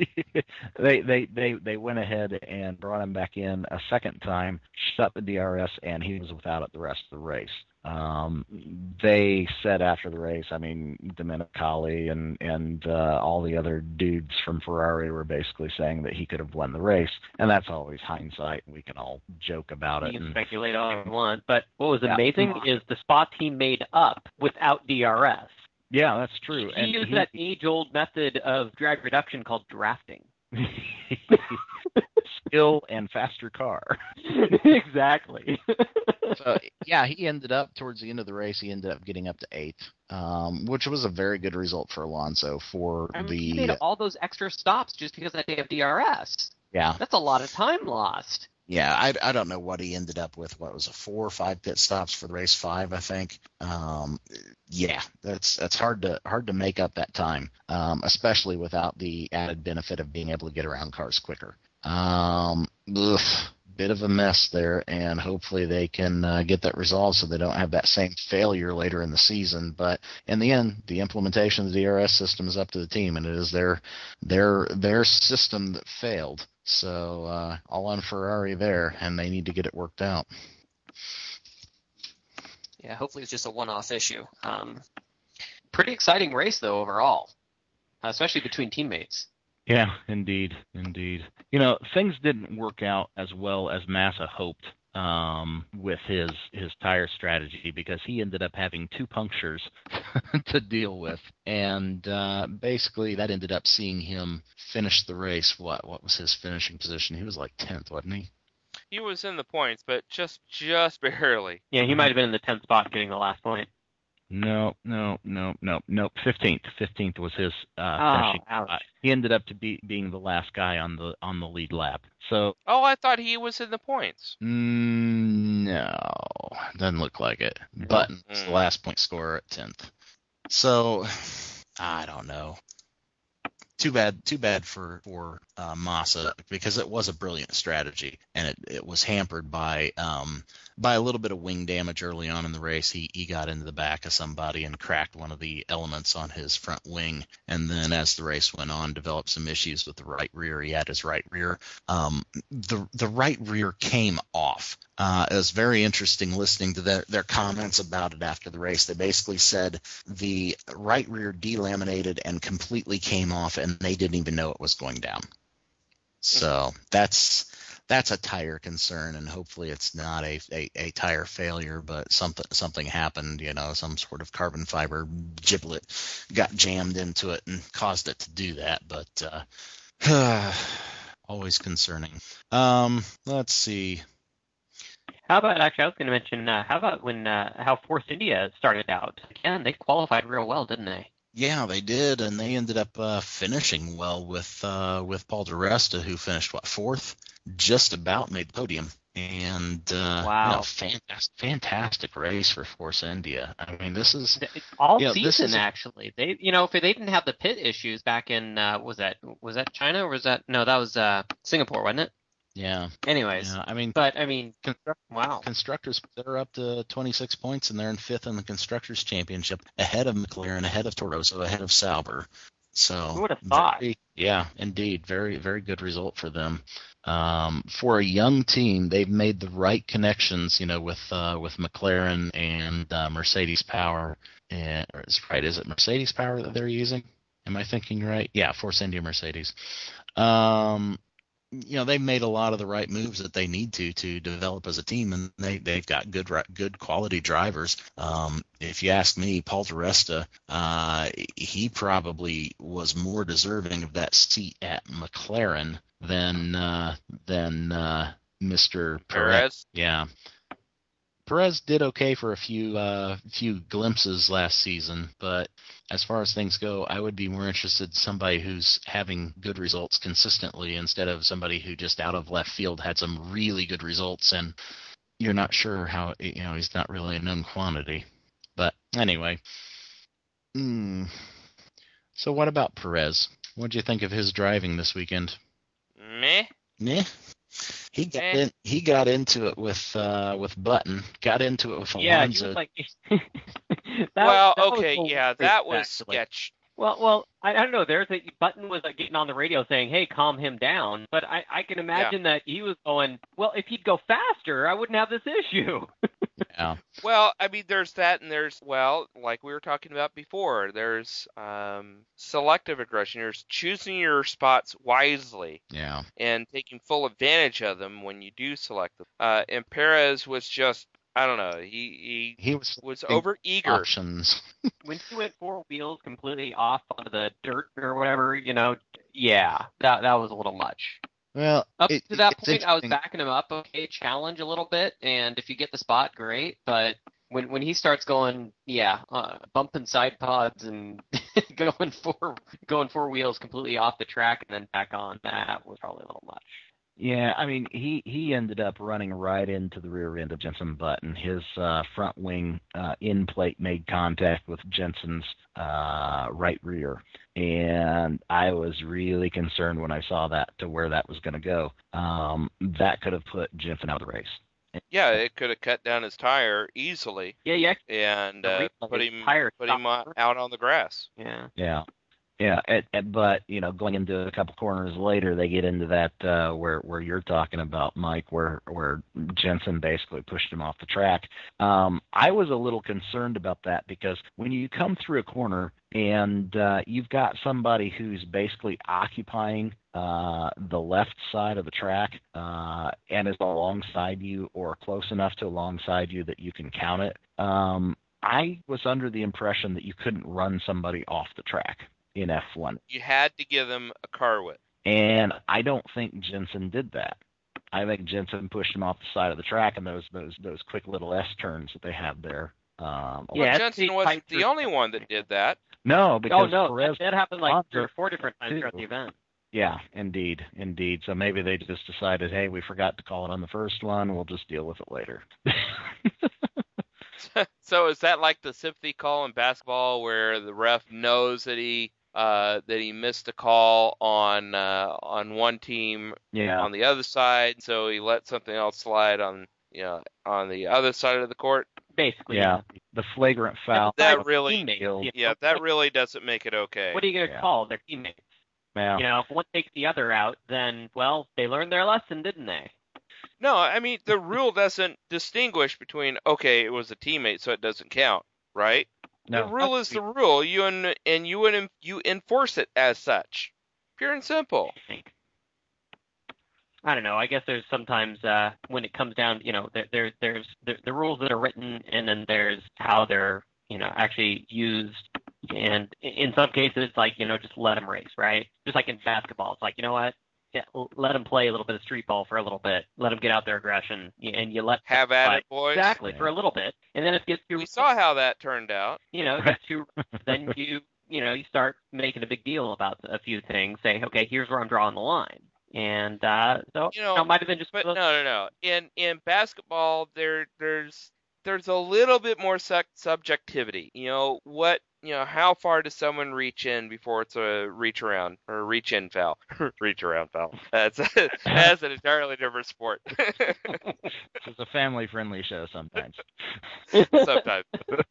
they they they they went ahead and brought him back in a second time, shut the D R S, and he was without it the rest of the race. Um, they said after the race, I mean, Domenicali and and uh, all the other dudes from Ferrari were basically saying that he could have won the race, and that's always hindsight. We can all joke about it. You can and, speculate all you want, but what was Yeah. amazing is the spots he made up without D R S. yeah, that's true. He And used he- that age-old method of drag reduction called drafting. skill and faster car. Exactly. So yeah, he ended up towards the end of the race. He ended up getting up to eighth, um, which was a very good result for Alonso. For I mean, the he made all those extra stops just because that they have D R S. yeah, That's a lot of time lost. yeah. I, I don't know what he ended up with. What was it, four or five pit stops for the race? Five, I think. Um, yeah, that's that's hard to hard to make up that time, um, especially without the added benefit of being able to get around cars quicker. Um, ugh, bit of a mess there, and hopefully they can uh, get that resolved so they don't have that same failure later in the season. But in the end, the implementation of the D R S system is up to the team, and it is their their their system that failed. So uh, all on Ferrari there, and they need to get it worked out. Yeah, hopefully it's just a one-off issue. Um, pretty exciting race, though, overall, especially between teammates. Yeah, indeed, indeed. You know, things didn't work out as well as Massa hoped um, with his his tire strategy, because he ended up having two punctures to deal with, and uh, basically that ended up seeing him finish the race. What what was his finishing position? He was like tenth, wasn't he? He was in the points, but just just barely. Yeah, he might have been in the tenth spot getting the last point. No, no, no, no, no. Fifteenth, fifteenth was his uh, Oh, finishing ouch. spot. He ended up to be being the last guy on the on the lead lap. So Oh, I thought he was in the points. Mm, no, doesn't look like it. Button was the Mm. last point scorer at tenth. So I don't know. Too bad, too bad for for uh, Massa, because it was a brilliant strategy, and it, it was hampered by um, by a little bit of wing damage early on in the race. He he got into the back of somebody and cracked one of the elements on his front wing, and then as the race went on, developed some issues with the right rear. He had his right rear. Um, the the right rear came off. Uh, it was very interesting listening to their, their comments about it after the race. They basically said the right rear delaminated and completely came off, and they didn't even know it was going down. So that's that's a tire concern, and hopefully it's not a, a, a tire failure, but something something happened. You know, some sort of carbon fiber giblet got jammed into it and caused it to do that. But uh, always concerning. Um, let's see. How about, actually, I was going to mention, uh, how about when uh, how Force India started out? Again, they qualified real well, didn't they? Yeah, they did, and they ended up uh, finishing well with uh, with Paul di Resta, who finished what fourth, just about made the podium. And uh, Wow. you know, fantastic, fantastic race for Force India. I mean, this is all you know, season this is a, actually. They, you know, if they didn't have the pit issues back in, uh, was that was that China or was that no? That was uh, Singapore, wasn't it? yeah. Anyways, Yeah, I mean, but I mean, construct, wow. constructors, they're up to twenty-six points, and they're in fifth in the constructors championship, ahead of McLaren, ahead of Torosso, ahead of Sauber. So Who would have thought? Very, yeah, indeed, very, very good result for them. Um, for a young team, they've made the right connections, you know, with uh, with McLaren and uh, Mercedes Power. And or is right? Is it Mercedes Power that they're using? Am I thinking right? Yeah, Force India Mercedes. Um, you know, they've made a lot of the right moves that they need to to develop as a team, and they they've got good good quality drivers. Um, if you ask me, Paul di Resta, uh, he probably was more deserving of that seat at McLaren than uh, than uh, Mister Perez. Perez. Yeah. Perez did okay for a few uh, few glimpses last season, but as far as things go, I would be more interested in somebody who's having good results consistently instead of somebody who just out of left field had some really good results and you're not sure how, you know, he's not really a known quantity. But anyway, mm, so what about Perez? What did you think of his driving this weekend? Meh. Meh. He got Eh. in, he got into it with uh, with Button, got into it with Alonso. Yeah, he was like. that, well, that okay, was yeah, weird, that was actually. sketch. Well, well, I, I don't know. There's a Button was like, getting on the radio saying, "Hey, calm him down." But I, I can imagine that he was going, "Well, if he'd go faster, I wouldn't have this issue." Yeah. Well, I mean, there's that, and there's, well, like we were talking about before, there's um, selective aggression. There's choosing your spots wisely. Yeah. And taking full advantage of them when you do select them. Uh, and Perez was just, I don't know, he he, He was was over eager. options. When he went four wheels completely off onto the dirt or whatever, you know, yeah, that that was a little much. Well, Up it, to that it's point, I was interesting. backing him up. Okay, challenge a little bit, and if you get the spot, great. But when when he starts going, yeah, uh, bumping side pods and going four going four wheels completely off the track and then back on, that was probably a little much. Yeah, I mean, he, he ended up running right into the rear end of Jenson Button. His uh, front wing uh, end plate made contact with Jenson's uh, right rear, and I was really concerned when I saw that to where that was going to go. Um, that could have put Jenson out of the race. Yeah, it could have cut down his tire easily Yeah, yeah. and The uh, replay, put his him tire put him stopped. out on the grass. Yeah. Yeah. Yeah, it, it, but you know, going into a couple corners later, they get into that uh, where where you're talking about, Mike, where where Jenson basically pushed him off the track. Um, I was a little concerned about that because when you come through a corner and uh, you've got somebody who's basically occupying uh, the left side of the track uh, and is alongside you or close enough to alongside you that you can count it. Um, I was under the impression that you couldn't run somebody off the track in F one. You had to give them a car whip. And I don't think Jenson did that. I think Jenson pushed him off the side of the track in those those those quick little S turns that they have there. Um, Well, Yeah, Jensen it's wasn't the the only one that did that. no, Oh because no, Perez. that, that happened like three or Alonso four different times throughout too. the event. Yeah, indeed, indeed. So maybe they just decided, hey, we forgot to call it on the first one. We'll just deal with it later. So is that like the sympathy call in basketball where the ref knows that he uh, that he missed a call on uh, on one team Yeah. on the other side, so he let something else slide on you know on the other side of the court? Basically. Yeah. The flagrant foul. That Like really- teammates, Guild. you know, Yeah, that what, really doesn't make it okay. what are you going to Yeah. call their teammates? Yeah. You know, if one takes the other out, then, well, they learned their lesson, didn't they? No, I mean the rule doesn't distinguish between okay, it was a teammate, so it doesn't count, right? No. The rule is the rule. You en- and you en- you enforce it as such, pure and simple. I think. I don't know. I guess there's sometimes uh, when it comes down, you know, there, there there's there, the rules that are written, and then there's how they're, you know, actually used. And in some cases, it's like, you know, just let them race, right? Just like in basketball, it's like, you know what? yeah, let them play a little bit of street ball for a little bit. Let them get out their aggression, and you let Have at it, boys. Exactly, Yeah. for a little bit, and then if it gets too, We saw how that turned out. you know, it gets too, then you, you know, you start making a big deal about a few things. Say, okay, here's where I'm drawing the line, and uh, so You know, it might have been just. But no, no, no. In in basketball, there there's there's a little bit more sub- subjectivity. You know what? You know how far does someone reach in before it's a reach around or a reach in foul? Reach around foul. That's that's an entirely different sport. This is a family-friendly show sometimes. Sometimes.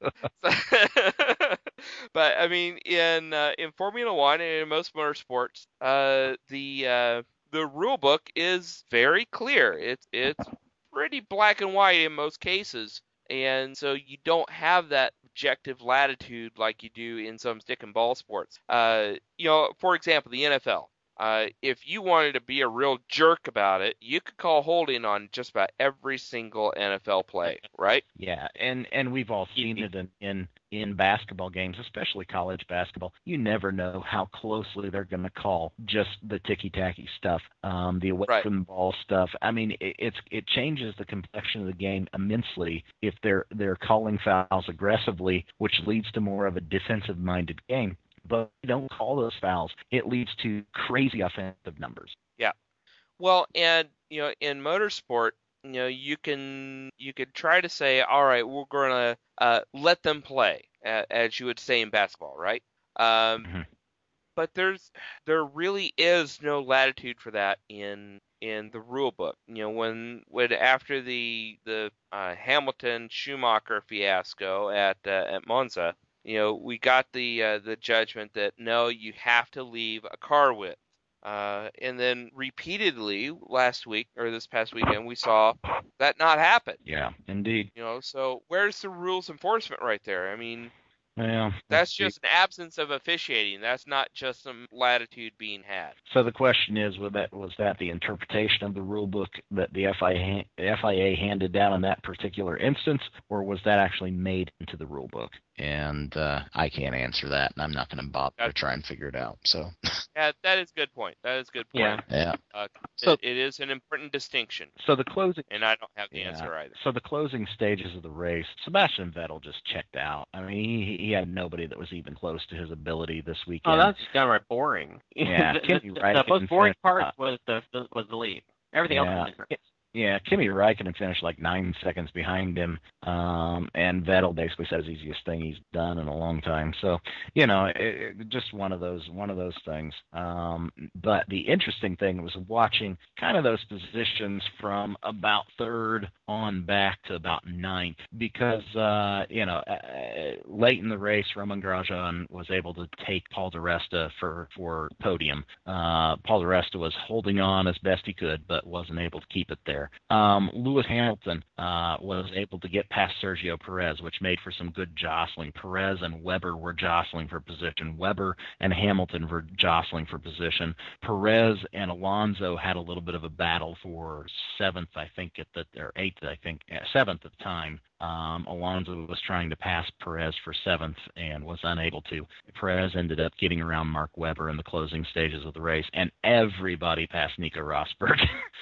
But I mean, in uh, in Formula One and in most motorsports, uh, the uh, the rule book is very clear. It's it's pretty black and white in most cases, and so you don't have that objective latitude like you do in some stick and ball sports. Uh, you know, for example, the N F L. Uh, if you wanted to be a real jerk about it, you could call holding on just about every single N F L play, right? Yeah, and and we've all seen it in, in in basketball games, especially college basketball. You never know how closely they're going to call just the ticky-tacky stuff, um, the away Right. from the ball stuff. I mean, it, it's it changes the complexion of the game immensely if they're they're calling fouls aggressively, which leads to more of a defensive-minded game. But if you don't call those fouls, it leads to crazy offensive numbers. Yeah. Well, and you know, in motorsport, you know, you can you could try to say, all right, we're gonna uh, let them play, uh, as you would say in basketball, right? Um, Mhm. But there's there really is no latitude for that in in the rule book. You know, when when after the the uh, Hamilton Schumacher fiasco at uh, at Monza, you know, we got the uh, the judgment that no, you have to leave a car width. Uh, and then repeatedly last week or this past weekend, we saw that not happen. Yeah, indeed. You know, so where's the rules enforcement right there? I mean, Well, that's just an absence of officiating. That's not just some latitude being had. So the question is, was that was that the interpretation of the rule book that the F I A, F I A handed down in that particular instance, or was that actually made into the rule book? And uh, I can't answer that, and I'm not going to bother to try and figure it out. So Yeah, that is a good point. That is a good point. Yeah. yeah. Uh, So- it, it is an important distinction, So the closing. and I don't have the Yeah. answer either. So the closing stages of the race, Sebastian Vettel just checked out. I mean, he, he had nobody that was even close to his ability this weekend. Oh, that's just downright boring. Yeah, the, Kimi the, Räikkönen the most boring finished, part uh, was the, the was the lead. Everything Yeah. else was different. Yeah, Kimi Räikkönen finished like nine seconds behind him, um, and Vettel basically said it's the easiest thing he's done in a long time. So, you know, it, it, just one of those one of those things. Um, but the interesting thing was watching kind of those positions from about third on back to about ninth, because uh, you know, uh, late in the race, Romain Grosjean was able to take Paul di Resta for for podium. Uh, Paul di Resta was holding on as best he could, but wasn't able to keep it there. Um, Lewis Hamilton uh, was able to get past Sergio Perez, which made for some good jostling. Perez and Webber were jostling for position. Webber and Hamilton were jostling for position. Perez and Alonso had a little bit of a battle for seventh, I think, at the or eighth, I think, uh, seventh at the time. Um, Alonso was trying to pass Perez for seventh and was unable to. Perez ended up getting around Mark Webber in the closing stages of the race, and everybody passed Nico Rosberg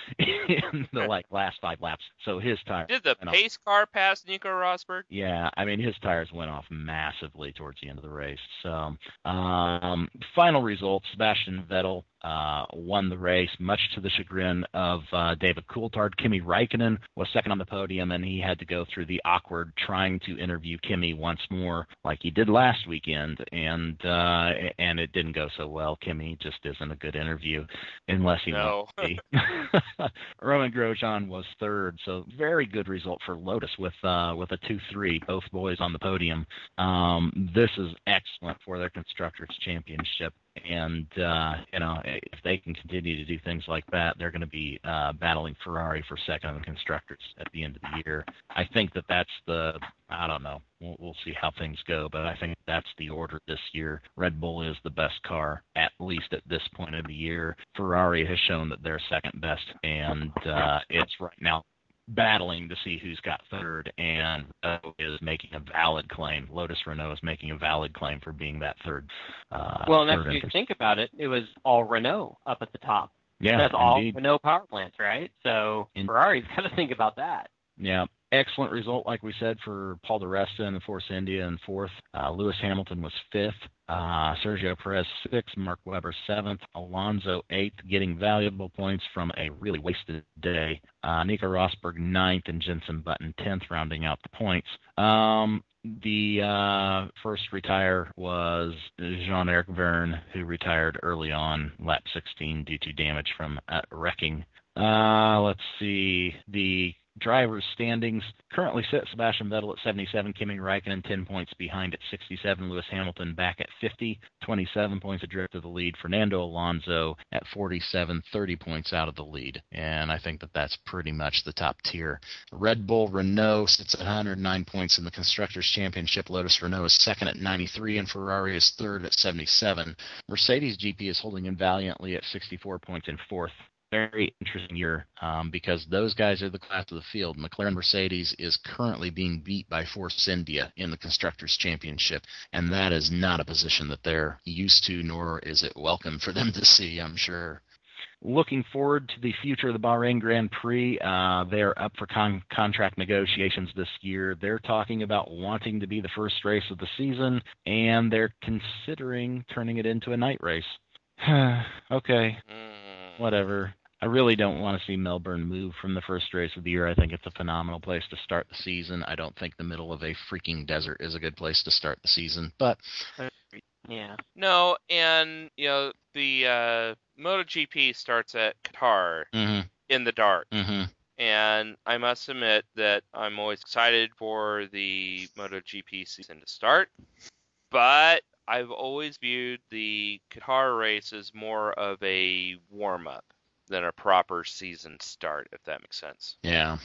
in the like last five laps. So his tires Did the went off. pace car pass Nico Rosberg? Yeah, I mean his tires went off massively towards the end of the race. So um, final result: Sebastian Vettel uh, won the race, much to the chagrin of uh, David Coulthard. Kimi Räikkönen was second on the podium, and he had to go through the awkward trying to interview Kimi once more, like he did last weekend, and uh, and it didn't go so well. Kimi just isn't a good interview unless he No. wants to be. Romain Grosjean was third, so very good result for Lotus with uh, with a two three, both boys on the podium. Um, this is excellent for their Constructors' Championship. And, uh, you know, if they can continue to do things like that, they're going to be uh, battling Ferrari for second in the Constructors at the end of the year. I think that that's the, I don't know, we'll, we'll see how things go, but I think that's the order this year. Red Bull is the best car, at least at this point of the year. Ferrari has shown that they're second best, and uh, it's right now battling to see who's got third, and Renault is making a valid claim. Lotus Renault is making a valid claim for being that third. Uh, Well, and third if you entrant. think about it, it was all Renault up at the top. Yeah, That's all indeed. for no power plants, right? So In- Ferrari's got to think about that. Yeah. Excellent result, like we said, for Paul Di Resta and the Force India in fourth. Uh, Lewis Hamilton was fifth. Uh, Sergio Perez sixth. Mark Webber seventh. Alonso eighth, getting valuable points from a really wasted day. Uh, Nico Rosberg ninth and Jenson Button tenth, rounding out the points. Um, the uh, first retire was Jean-Eric Verne, who retired early on, lap sixteen, due to damage from uh, wrecking. Uh, let's see. The drivers' standings currently sit Sebastian Vettel at seventy-seven, Kimi Räikkönen ten points behind at sixty-seven, Lewis Hamilton back at fifty, twenty-seven points adrift of the lead, Fernando Alonso at forty-seven, thirty points out of the lead. And I think that that's pretty much the top tier. Red Bull Renault sits at one hundred nine points in the Constructors' Championship. Lotus Renault is second at ninety-three, and Ferrari is third at seventy-seven. Mercedes G P is holding in valiantly at sixty-four points in fourth. Very interesting year um, because those guys are the class of the field. McLaren Mercedes is currently being beat by Force India in the Constructors' Championship, and that is not a position that they're used to, nor is it welcome for them to see, I'm sure. Looking forward to the future of the Bahrain Grand Prix. Uh, they're up for con- contract negotiations this year. They're talking about wanting to be the first race of the season, and they're considering turning it into a night race. Okay. Whatever. I really don't want to see Melbourne move from the first race of the year. I think it's a phenomenal place to start the season. I don't think the middle of a freaking desert is a good place to start the season, but Yeah. No, and you know the uh, MotoGP starts at Qatar mm-hmm, in the dark, mm-hmm. and I must admit that I'm always excited for the MotoGP season to start, but I've always viewed the Qatar race as more of a warm-up than a proper season start, if that makes sense. Yeah.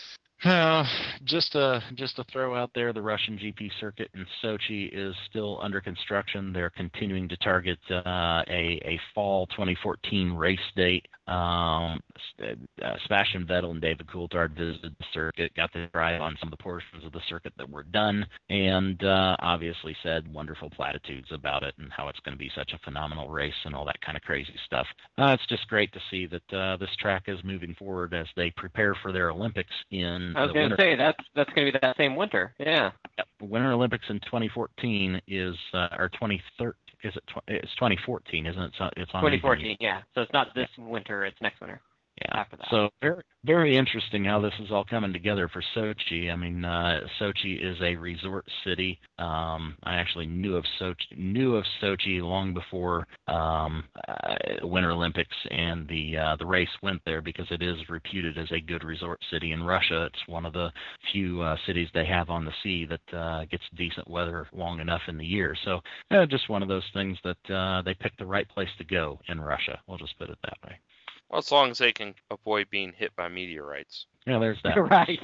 Uh, just to just to throw out there, the Russian G P circuit in Sochi is still under construction. They're continuing to target uh, a a fall twenty fourteen race date. Um, uh, Sebastian Vettel and David Coulthard visited the circuit, got to drive on some of the portions of the circuit that were done, and uh, obviously said wonderful platitudes about it and how it's going to be such a phenomenal race and all that kind of crazy stuff. Uh, it's just great to see that uh, this track is moving forward as they prepare for their Olympics in I was the going winter. to say that's that's going to be that same winter. Yeah. Yep. Winter Olympics in twenty fourteen is uh, or twenty thirteen. Is it? Tw- it's twenty fourteen, isn't it? It's, it's on twenty fourteen. Yeah. So it's not this winter. It's next winter. Yeah. After that. So very, very interesting how this is all coming together for Sochi. I mean, uh, Sochi is a resort city. Um, I actually knew of Sochi, knew of Sochi long before um, uh, Winter Olympics and the uh, the race went there because it is reputed as a good resort city in Russia. It's one of the few uh, cities they have on the sea that uh, gets decent weather long enough in the year. So uh, just one of those things that uh, they picked the right place to go in Russia. We'll just put it that way. Well, as long as they can avoid being hit by meteorites. Yeah, there's that. Right.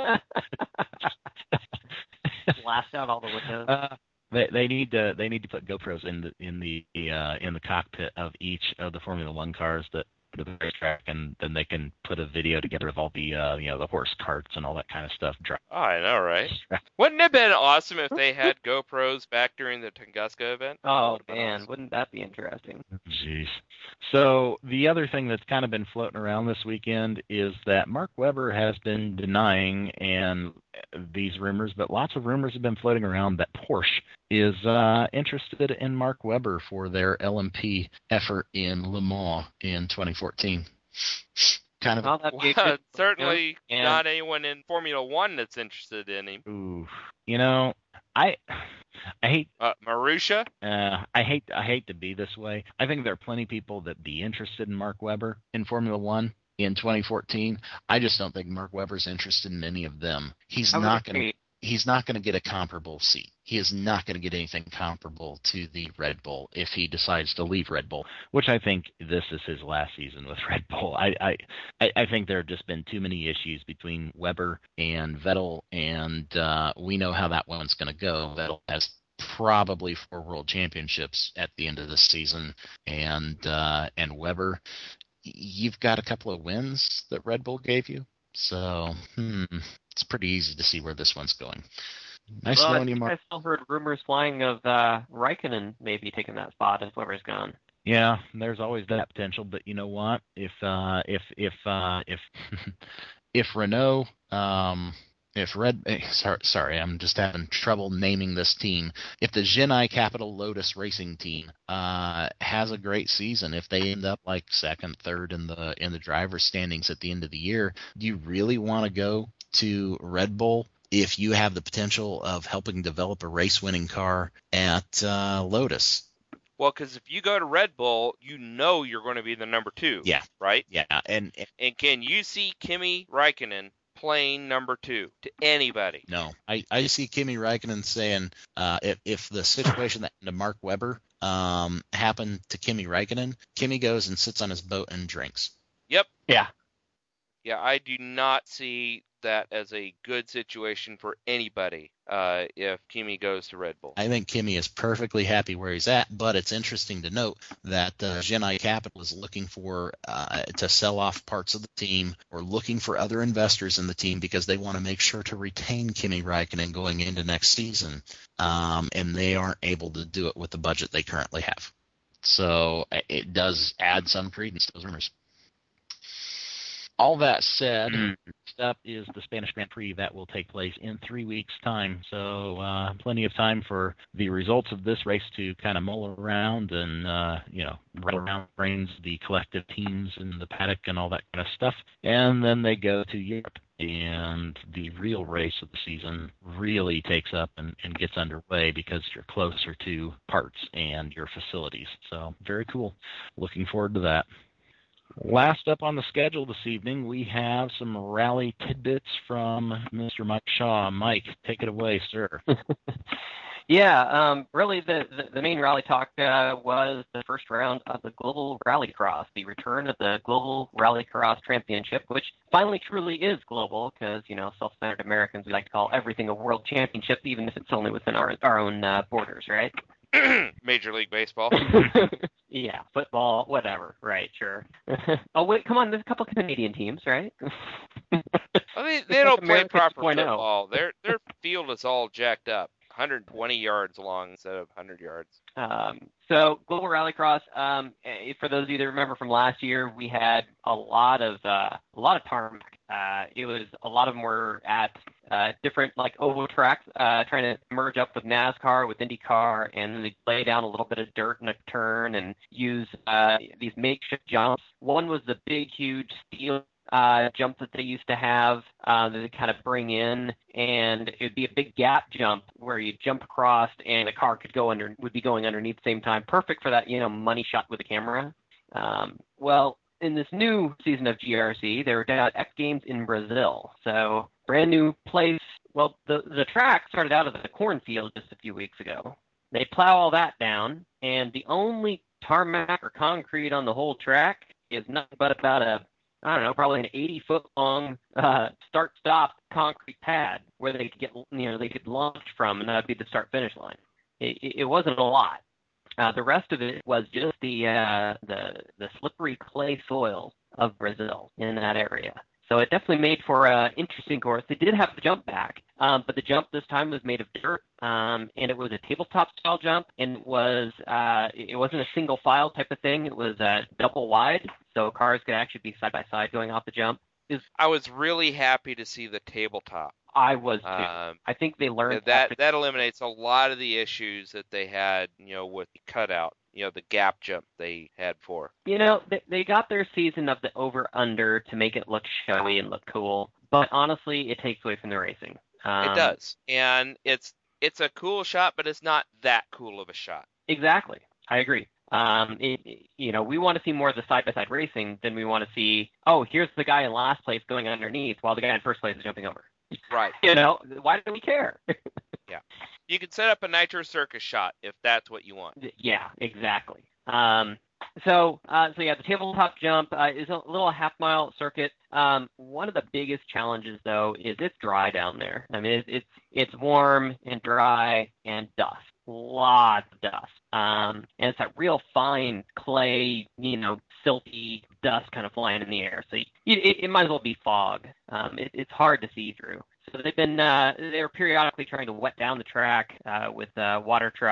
Blast out all the windows. Uh, they they need to they need to put GoPros in the in the uh, in the cockpit of each of the Formula One cars that to the racetrack, and then they can put a video together of all the uh, you know the horse carts and all that kind of stuff. Oh, I know, right? Wouldn't it have been awesome if they had GoPros back during the Tunguska event? Oh man, wouldn't that be interesting? Jeez. So the other thing that's kind of been floating around this weekend is that Mark Webber has been denying and these rumors, but lots of rumors have been floating around that Porsche is uh, interested in Mark Webber for their L M P effort in Le Mans in twenty fourteen. Kind of. Well, that'd be a Well, good- certainly Yeah. not anyone in Formula One that's interested in him. Ooh, you know, I, I hate, Uh, Marussia? uh, I hate, I hate to be this way. I think there are plenty of people that be interested in Mark Webber in Formula One in twenty fourteen. I just don't think Mark Webber's interested in any of them. He's I would not going to. agree. He's not going to get a comparable seat. He is not going to get anything comparable to the Red Bull if he decides to leave Red Bull, which I think this is his last season with Red Bull. I I, I think there have just been too many issues between Webber and Vettel, and uh, we know how that one's going to go. Vettel has probably four world championships at the end of this season, and uh, and Webber, you've got a couple of wins that Red Bull gave you. So, hmm, it's pretty easy to see where this one's going. Nice well, I knowing you, think Mark. I still heard rumors flying of uh, Raikkonen maybe taking that spot if Webber's gone. Yeah, there's always that potential, but you know what? If uh, if if uh, if if Renault, um, if Red, eh, sorry, sorry, I'm just having trouble naming this team. If the Genai Capital Lotus Racing Team uh, has a great season, if they end up like second, third in the in the driver's standings at the end of the year, do you really want to go to Red Bull if you have the potential of helping develop a race-winning car at uh, Lotus? Well, because if you go to Red Bull, you know you're going to be the number two. Yeah. Right? Yeah, and, and And can you see Kimi Räikkönen playing number two to anybody? no, I, I see Kimi Räikkönen saying uh, if if the situation that happened to Mark Webber um, happened to Kimi Räikkönen, Kimi goes and sits on his boat and drinks. Yep. Yeah. Yeah, I do not see that as a good situation for anybody uh, if Kimi goes to Red Bull. I think Kimi is perfectly happy where he's at, but it's interesting to note that uh, Genai Capital is looking for uh, to sell off parts of the team or looking for other investors in the team because they want to make sure to retain Kimi Räikkönen going into next season, um, and they aren't able to do it with the budget they currently have. So it does add some credence to those rumors. All that said, next up is the Spanish Grand Prix that will take place in three weeks' time. So uh, plenty of time for the results of this race to kind of mull around and, uh, you know, rattle around brains the collective teams in the paddock and all that kind of stuff. And then they go to Europe. And the real race of the season really takes up and, and gets underway because you're closer to parts and your facilities. So very cool. Looking forward to that. Last up on the schedule this evening, we have some rally tidbits from Mister Mike Shaw. Mike, take it away, sir. Yeah, um, really the, the, the main rally talk uh, was the first round of the Global Rallycross, the return of the Global Rallycross Championship, which finally truly is global because, you know, self-centered Americans, we like to call everything a world championship, even if it's only within our, our own uh, borders, right? Major League Baseball. Yeah, football, whatever. Right, sure. Oh, wait, come on. There's a couple Canadian teams, right? Well, they, they don't play America proper two point oh. football. Their their field is all jacked up. one hundred twenty yards long instead of one hundred yards. Um, so Global Rallycross, um, eh, for those of you that remember from last year, we had a lot of uh, a lot of tarmac. Uh, it was a lot of them were at uh, different like oval tracks, uh, trying to merge up with NASCAR, with IndyCar, and then they lay down a little bit of dirt in a turn and use uh, these makeshift jumps. One was the big, huge steel uh, jump that they used to have uh, that they kind of bring in, and it would be a big gap jump where you jump across and the car could go under, would be going underneath at the same time. Perfect for that, you know, money shot with a camera. Um, well, in this new season of G R C, they were down at X Games in Brazil. So brand new place. Well, the, the track started out as a cornfield just a few weeks ago. They plow all that down, and the only tarmac or concrete on the whole track is nothing but about a, I don't know, probably an eighty-foot-long uh, start-stop concrete pad where they could get, you know, they could launch from, and that would be the start-finish line. It, it wasn't a lot. Uh, the rest of it was just the uh, the the slippery clay soil of Brazil in that area. So it definitely made for an interesting course. They did have the jump back, um, but the jump this time was made of dirt, um, and it was a tabletop-style jump, and it was uh, it wasn't a single file type of thing. It was uh, double wide, so cars could actually be side by side going off the jump. It was, I was really happy to see the tabletop. I was too. Um, I think they learned that after- that eliminates a lot of the issues that they had, you know, with the cutout, you know, the gap jump they had for. You know, they, they got their season of the over-under to make it look showy and look cool, but honestly, it takes away from the racing. Um, It does, and it's it's a cool shot, but it's not that cool of a shot. Exactly. I agree. Um, it, it- you know, we want to see more of the side-by-side racing than we want to see, oh, here's the guy in last place going underneath while the guy in first place is jumping over. Right. You know, why do we care? You can set up a Nitro Circus shot if that's what you want. Yeah, exactly. Um, so, uh, so yeah, the tabletop jump uh, is a little half-mile circuit. Um, one of the biggest challenges, though, is it's dry down there. I mean, it's it's, it's warm and dry and dust, lots of dust, um, and it's that real fine clay, you know, silty dust kind of flying in the air. So you, it, it might as well be fog. Um, it, it's hard to see through. So they've been uh, they're periodically trying to wet down the track uh, with a water truck.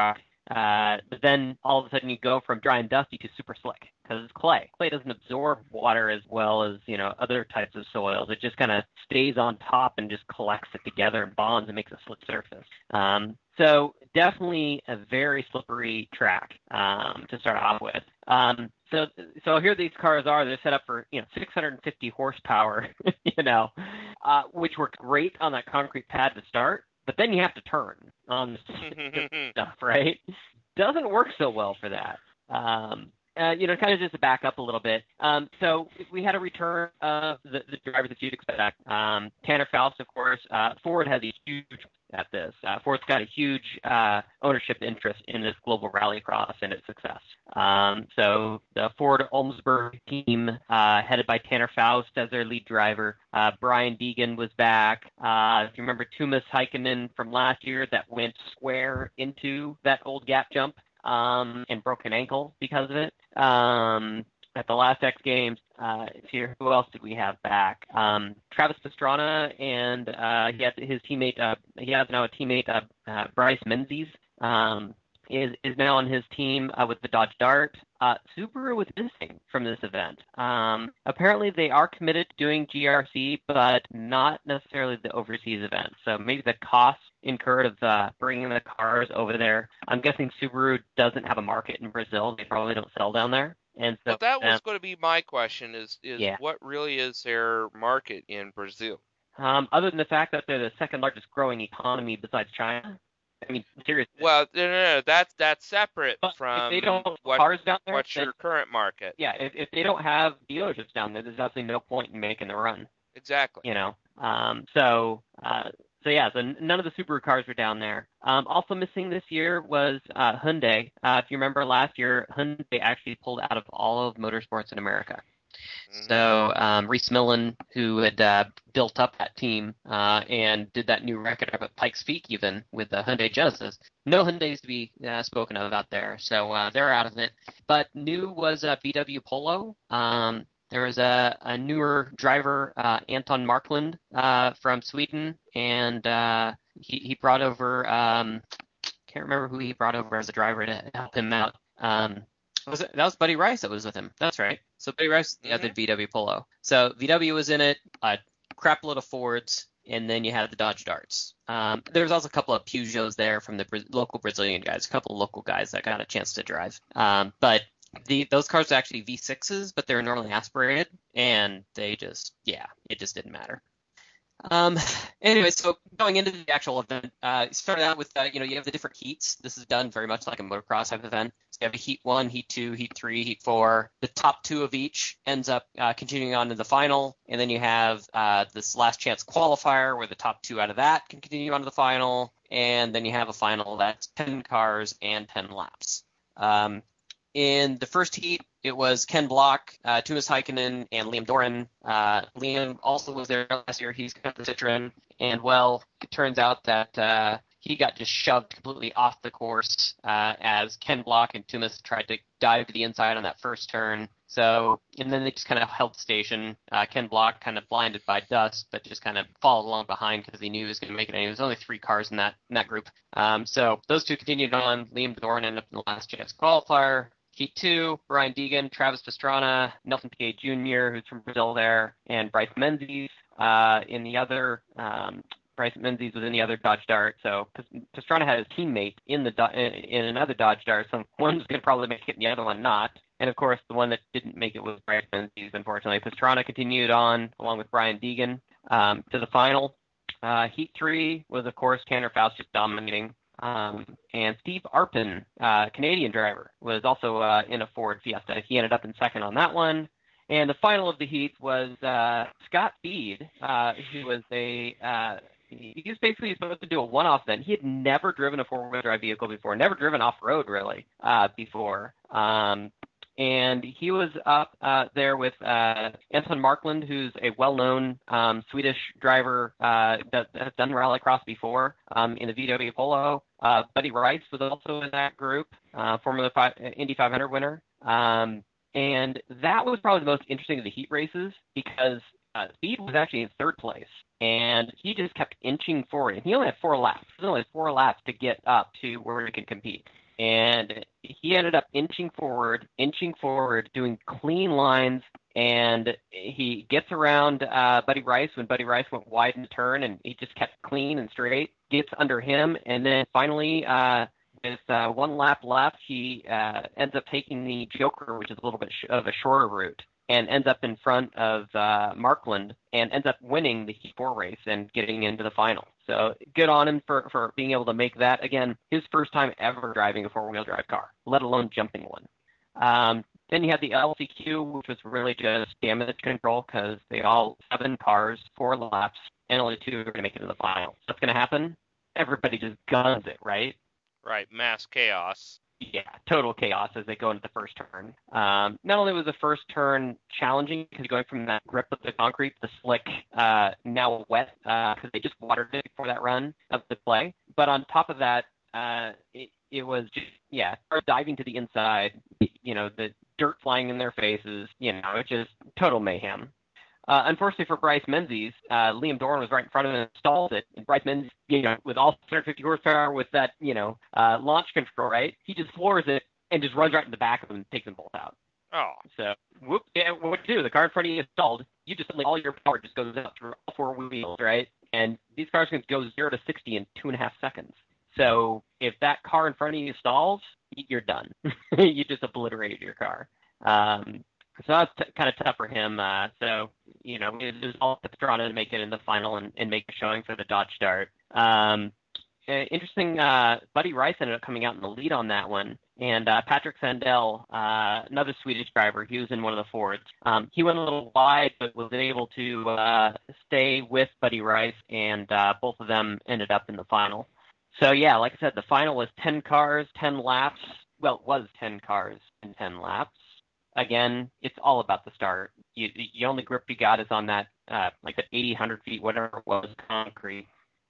Uh, but then all of a sudden you go from dry and dusty to super slick because it's clay. Clay doesn't absorb water as well as, you know, other types of soils. It just kind of stays on top and just collects it together and bonds and makes a slick surface. Um, so definitely a very slippery track um, to start off with. Um, so, so here these cars are. They're set up for, you know, six hundred fifty horsepower, you know, uh, which worked great on that concrete pad to start. But then you have to turn on this stuff, right? Doesn't work so well for that. Um, uh, you know, kind of just to back up a little bit. Um, so we had a return of the, the drivers that you'd expect. Um, Tanner Faust, of course. Uh, Ford has a huge at this. Uh, Ford's got a huge uh, ownership interest in this global rallycross and its success. Um, so the Ford Olmsburg team, uh, headed by Tanner Faust as their lead driver. Uh, Brian Deegan was back. Uh, if you remember Tuomas Heikkinen from last year that went square into that old gap jump um, and broke an ankle because of it. Um, at the last X Games, uh, here, who else did we have back? Um, Travis Pastrana and uh, he has his teammate. Uh, he has now a teammate, uh, uh, Bryce Menzies, um, is is now on his team uh, with the Dodge Dart. Uh, Subaru was missing from this event. Um, apparently, they are committed to doing G R C, but not necessarily the overseas events. So maybe the costs incurred of uh, bringing the cars over there. I'm guessing Subaru doesn't have a market in Brazil. They probably don't sell down there. And so well, that was um, going to be my question: is is yeah. what really is their market in Brazil? Um, other than the fact that they're the second largest growing economy besides China. I mean, seriously. Well, no, no, no. That's that's separate but from if they don't what, cars down there, what's then, your current market. Yeah, if, if they don't have dealerships down there, there's absolutely no point in making the run. Exactly. You know. Um, so. Uh, So yeah, so none of the Subaru cars were down there. Um, also missing this year was uh, Hyundai. Uh, if you remember last year, Hyundai actually pulled out of all of motorsports in America. Mm-hmm. So um, Reese Millen, who had uh, built up that team uh, and did that new record up at Pikes Peak even with the Hyundai Genesis, no Hyundais to be uh, spoken of out there. So uh, they're out of it. But new was uh, V W Polo. Um, There was a, a newer driver, uh, Anton Markland, uh, from Sweden, and uh, he, he brought over, um, can't remember who he brought over as a driver to help him out. Um, was it, that was Buddy Rice that was with him. That's right. So Buddy Rice mm-hmm. the other V W Polo. So V W was in it, a crap load of Fords, and then you had the Dodge Darts. Um, there was also a couple of Peugeots there from the Bra- local Brazilian guys, a couple of local guys that got a chance to drive. Um, but The, those cars are actually V sixes, but they're normally aspirated, and they just, yeah, it just didn't matter. Um, anyway, so going into the actual event, uh, it started out with, uh, you know, you have the different heats. This is done very much like a motocross type event. So you have a heat one, heat two, heat three, heat four. The top two of each ends up uh, continuing on to the final, and then you have uh, this last chance qualifier where the top two out of that can continue on to the final, and then you have a final that's ten cars and ten laps. Um, In the first heat, it was Ken Block, uh, Tuomas Heikkinen, and Liam Doran. Uh, Liam also was there last year. He's got the Citroen. And, well, it turns out that uh, he got just shoved completely off the course uh, as Ken Block and Tuomas tried to dive to the inside on that first turn. So, and then they just kind of held station. Uh, Ken Block kind of blinded by dust, but just kind of followed along behind because he knew he was going to make it. And there was only three cars in that in that group. Um, so those two continued on. Liam Doran ended up in the last chance qualifier. Heat two, Brian Deegan, Travis Pastrana, Nelson Piquet Junior, who's from Brazil there, and Bryce Menzies uh, in the other. Um, Bryce Menzies was in the other Dodge Dart. So Pastrana had his teammate in the in another Dodge Dart. So one was going to probably make it, and the other one not. And of course, the one that didn't make it was Bryce Menzies. Unfortunately, Pastrana continued on along with Brian Deegan um, to the final. Uh, heat three was, of course, Tanner Faust just dominating. Um, and Steve Arpin, uh, Canadian driver, was also uh, in a Ford Fiesta. He ended up in second on that one. And the final of the heat was uh, Scott Bead, uh, who was a uh, he was basically supposed to do a one-off event. He had never driven a four-wheel drive vehicle before, never driven off-road really uh, before. Um, and he was up uh, there with uh, Anton Markland, who's a well-known um, Swedish driver uh, that has done rallycross before um, in the V W Polo. Uh, Buddy Rice was also in that group, uh, Formula five, Indy five hundred winner. Um, and that was probably the most interesting of the heat races because uh, Speed was actually in third place. And he just kept inching forward. And he only had four laps. He only had four laps to get up to where he could compete. And he ended up inching forward, inching forward, doing clean lines, and he gets around uh, Buddy Rice when Buddy Rice went wide in the turn, and he just kept clean and straight, gets under him, and then finally, uh, with uh, one lap left, he uh, ends up taking the Joker, which is a little bit sh- of a shorter route, and ends up in front of uh, Markland and ends up winning the Heat four race and getting into the final. So good on him for, for being able to make that, again, his first time ever driving a four-wheel drive car, let alone jumping one. Um, then you had the L C Q, which was really just damage control because they all seven cars, four laps, and only two are going to make it to the final. What's going to happen? Everybody just guns it, right? Right, mass chaos. Yeah, total chaos as they go into the first turn. Um, not only was the first turn challenging because going from that grip of the concrete, the slick, uh, now wet because uh, they just watered it before that run of the play, but on top of that, uh, it, it was just, yeah, diving to the inside, you know, the dirt flying in their faces, you know, it's just total mayhem. Uh, unfortunately for Bryce Menzies, uh, Liam Doran was right in front of him and stalled it. And Bryce Menzies, you know, with all one hundred fifty horsepower with that, you know, uh, launch control, right? He just floors it and just runs right in the back of him and takes them both out. Oh. So, whoop, yeah, what do you do? The car in front of you is stalled. You just, all your power just goes out through all four wheels, right? And these cars can go zero to sixty in two and a half seconds. So if that car in front of you stalls, you're done. You just obliterated your car. Um, So that's t- kind of tough for him. Uh, so, you know, it was all up to Pastrana to make it in the final and, and make a showing for the Dodge Dart. Um, uh, interesting, uh, Buddy Rice ended up coming out in the lead on that one. And uh, Patrick Sandell, uh, another Swedish driver, he was in one of the Fords. Um, he went a little wide, but was able to uh, stay with Buddy Rice, and uh, both of them ended up in the final. So, yeah, like I said, the final was ten cars, ten laps. Well, it was ten cars and ten laps. Again, it's all about the start. You, the only grip you got is on that, uh, like that eighty, one hundred feet, whatever it was, concrete.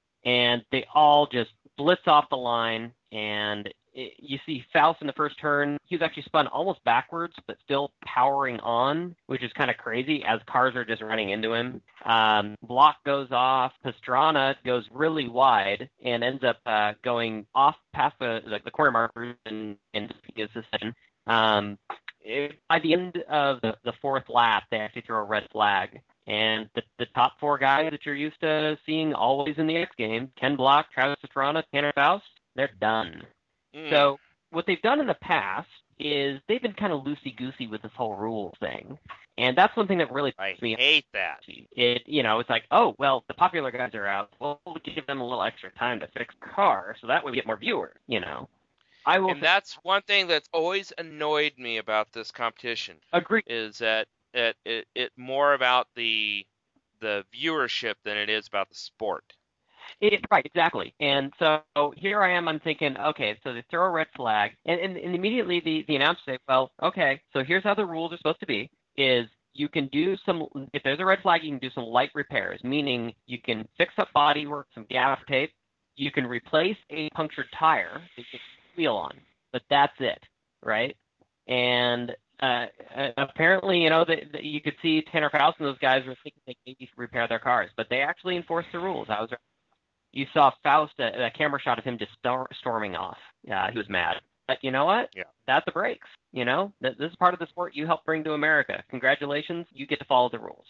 And they all just blitz off the line. And it, you see Faust in the first turn. He was actually spun almost backwards, but still powering on, which is kind of crazy as cars are just running into him. Um, block goes off. Pastrana goes really wide and ends up uh, going off past the, the, the corner markers and, and gets the session. Um, It, by the end of the, the fourth lap, they actually throw a red flag. And the, the top four guys that you're used to seeing always in the X Games, Ken Block, Travis Pastrana, Tanner Faust, they're done. Mm. So what they've done in the past is they've been kind of loosey-goosey with this whole rules thing. And that's one thing that really I me hate that. It, you know, it's like, oh, well, the popular guys are out. Well, we'll give them a little extra time to fix the car, so that way we get more viewers, you know. I will and that's one thing that's always annoyed me about this competition. Agree. Is that it, it, it more about the the viewership than it is about the sport. It, right, exactly. And so here I am, I'm thinking, okay, so they throw a red flag, and, and, and immediately the, the announcer say, well, okay, so here's how the rules are supposed to be, is you can do some, if there's a red flag, you can do some light repairs, meaning you can fix up bodywork, some gaffer tape, you can replace a punctured tire, so you can wheel on, but that's it, right? And uh, apparently, you know, the, the, you could see Tanner Faust and those guys were thinking they maybe repair their cars, but they actually enforced the rules. I was, you saw Faust, a, a camera shot of him just stor- storming off. Yeah, he was mad. But you know what? Yeah. That's the breaks. You know, this is part of the sport you helped bring to America. Congratulations, you get to follow the rules.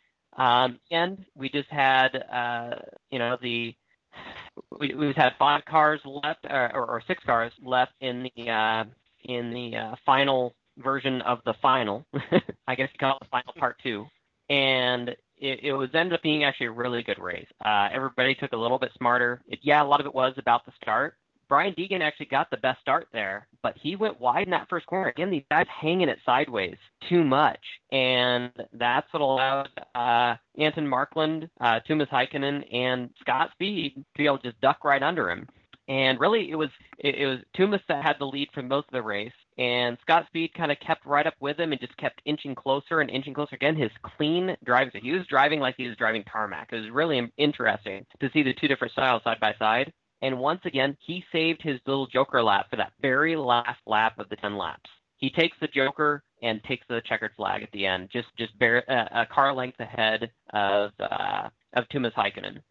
Um, and we just had, uh, you know, the We, we've had five cars left, or, or, or six cars left in the uh, in the uh, final version of the final. I guess you call it the final part two, and it, it was ended up being actually a really good race. Uh, everybody took a little bit smarter. It, yeah, a lot of it was about the start. Brian Deegan actually got the best start there, but he went wide in that first corner. Again, these guys hanging it sideways too much, and that's what allowed uh, Anton Markland, uh, Tuomas Heikkinen, and Scott Speed to be able to just duck right under him. And really, it was it, it was Tuomas that had the lead for most of the race, and Scott Speed kind of kept right up with him and just kept inching closer and inching closer. Again, his clean driving, he was driving like he was driving tarmac. It was really interesting to see the two different styles side by side. And once again, he saved his little Joker lap for that very last lap of the ten laps. He takes the Joker and takes the checkered flag at the end, just just bare, uh, a car length ahead of uh, of Tuomas Heikkinen.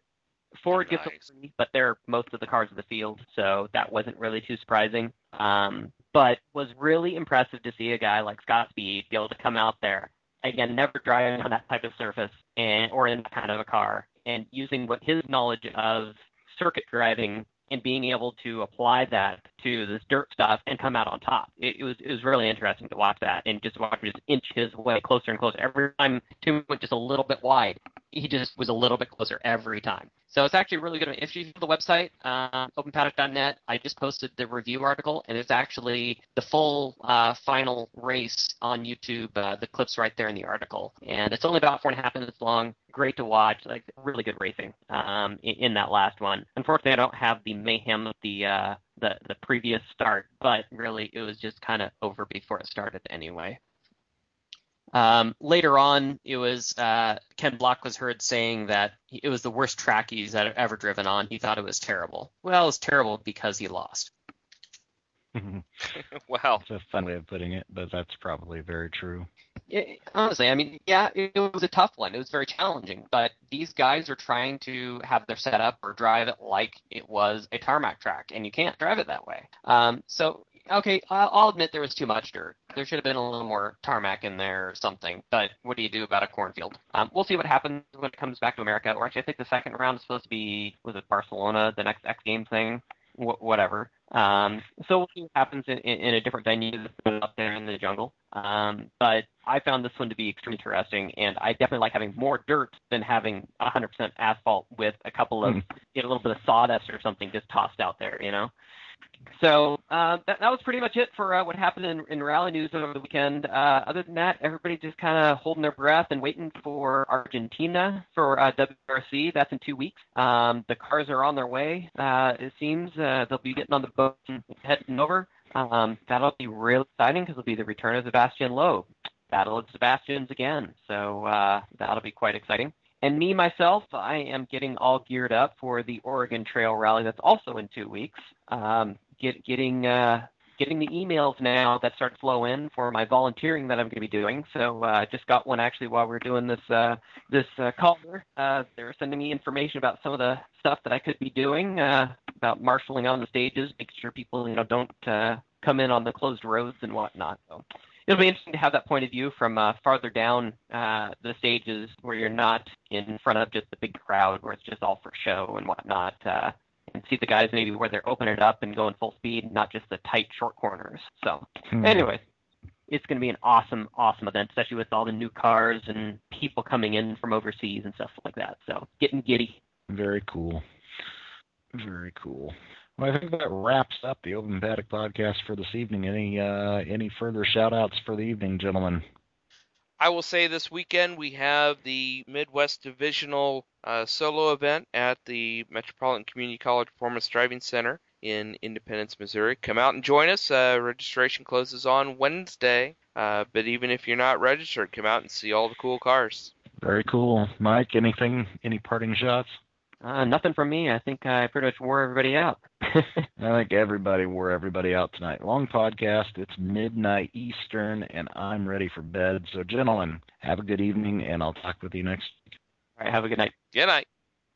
Ford Nice. gets away, but they're most of the cars in the field, so that wasn't really too surprising. Um, but was really impressive to see a guy like Scott Speed be able to come out there, again, never driving on that type of surface and or in that kind of a car, and using what his knowledge of circuit driving and being able to apply that to this dirt stuff and come out on top. It, it was it was really interesting to watch that and just watch him just inch his way closer and closer. Every time Tim went just a little bit wide, he just was a little bit closer every time. So it's actually really good. If you go to the website, uh, open paddock dot net, I just posted the review article, and it's actually the full uh, final race on YouTube. Uh, the clip's right there in the article. And it's only about four and a half minutes long. Great to watch. Like, really good racing um, in, in that last one. Unfortunately, I don't have the mayhem of the uh, the, the previous start, but really it was just kind of over before it started anyway. Um, later on, it was uh, Ken Block was heard saying that it was the worst track he's ever driven on. He thought it was terrible. Well, it was terrible because he lost. Wow. It's a fun way of putting it, but that's probably very true. It, honestly, I mean, yeah, it, it was a tough one. It was very challenging, but these guys are trying to have their setup or drive it like it was a tarmac track, and you can't drive it that way. Um, so, okay, I'll, I'll admit there was too much dirt. There should have been a little more tarmac in there or something, but what do you do about a cornfield? Um, we'll see what happens when it comes back to America, or actually I think the second round is supposed to be, was it Barcelona, the next X Games thing? Wh- whatever. Um, so we'll see what happens in, in, in a different venue up there in the jungle. Um, but I found this one to be extremely interesting, and I definitely like having more dirt than having one hundred percent asphalt with a couple of, mm. you know, a little bit of sawdust or something just tossed out there, you know. So uh, that, that was pretty much it for uh, what happened in, in rally news over the weekend. Uh, other than that, everybody just kind of holding their breath and waiting for Argentina for uh, W R C. That's in two weeks. Um, the cars are on their way. Uh, it seems uh, they'll be getting on the boat and heading over. Um, that'll be real exciting because it'll be the return of Sebastian Loeb. Battle of Sebastians again. So uh, that'll be quite exciting. And me, myself, I am getting all geared up for the Oregon Trail Rally that's also in two weeks. Um, get, getting uh, getting the emails now that start to flow in for my volunteering that I'm going to be doing. So I uh, just got one actually while we were doing this uh, this uh, call. Uh, they were sending me information about some of the stuff that I could be doing, uh, about marshaling on the stages, making sure people you know don't uh, come in on the closed roads and whatnot. So it'll be interesting to have that point of view from uh, farther down uh, the stages where you're not in front of just the big crowd where it's just all for show and whatnot, uh, and see the guys maybe where they're opening it up and going full speed, not just the tight short corners. So hmm. anyway, it's going to be an awesome, awesome event, especially with all the new cars and people coming in from overseas and stuff like that. So getting giddy. Very cool. Very cool. Well, I think that wraps up the Open Paddock podcast for this evening. Any uh, any further shout-outs for the evening, gentlemen? I will say this weekend we have the Midwest Divisional uh, Solo event at the Metropolitan Community College Performance Driving Center in Independence, Missouri. Come out and join us. Uh, registration closes on Wednesday, uh, but even if you're not registered, come out and see all the cool cars. Very cool. Mike, anything, any parting shots? Uh, nothing from me. I think I pretty much wore everybody out. I think everybody wore everybody out tonight. Long podcast. It's midnight Eastern, and I'm ready for bed. So, gentlemen, have a good evening, and I'll talk with you next week. All right, have a good night. Good night.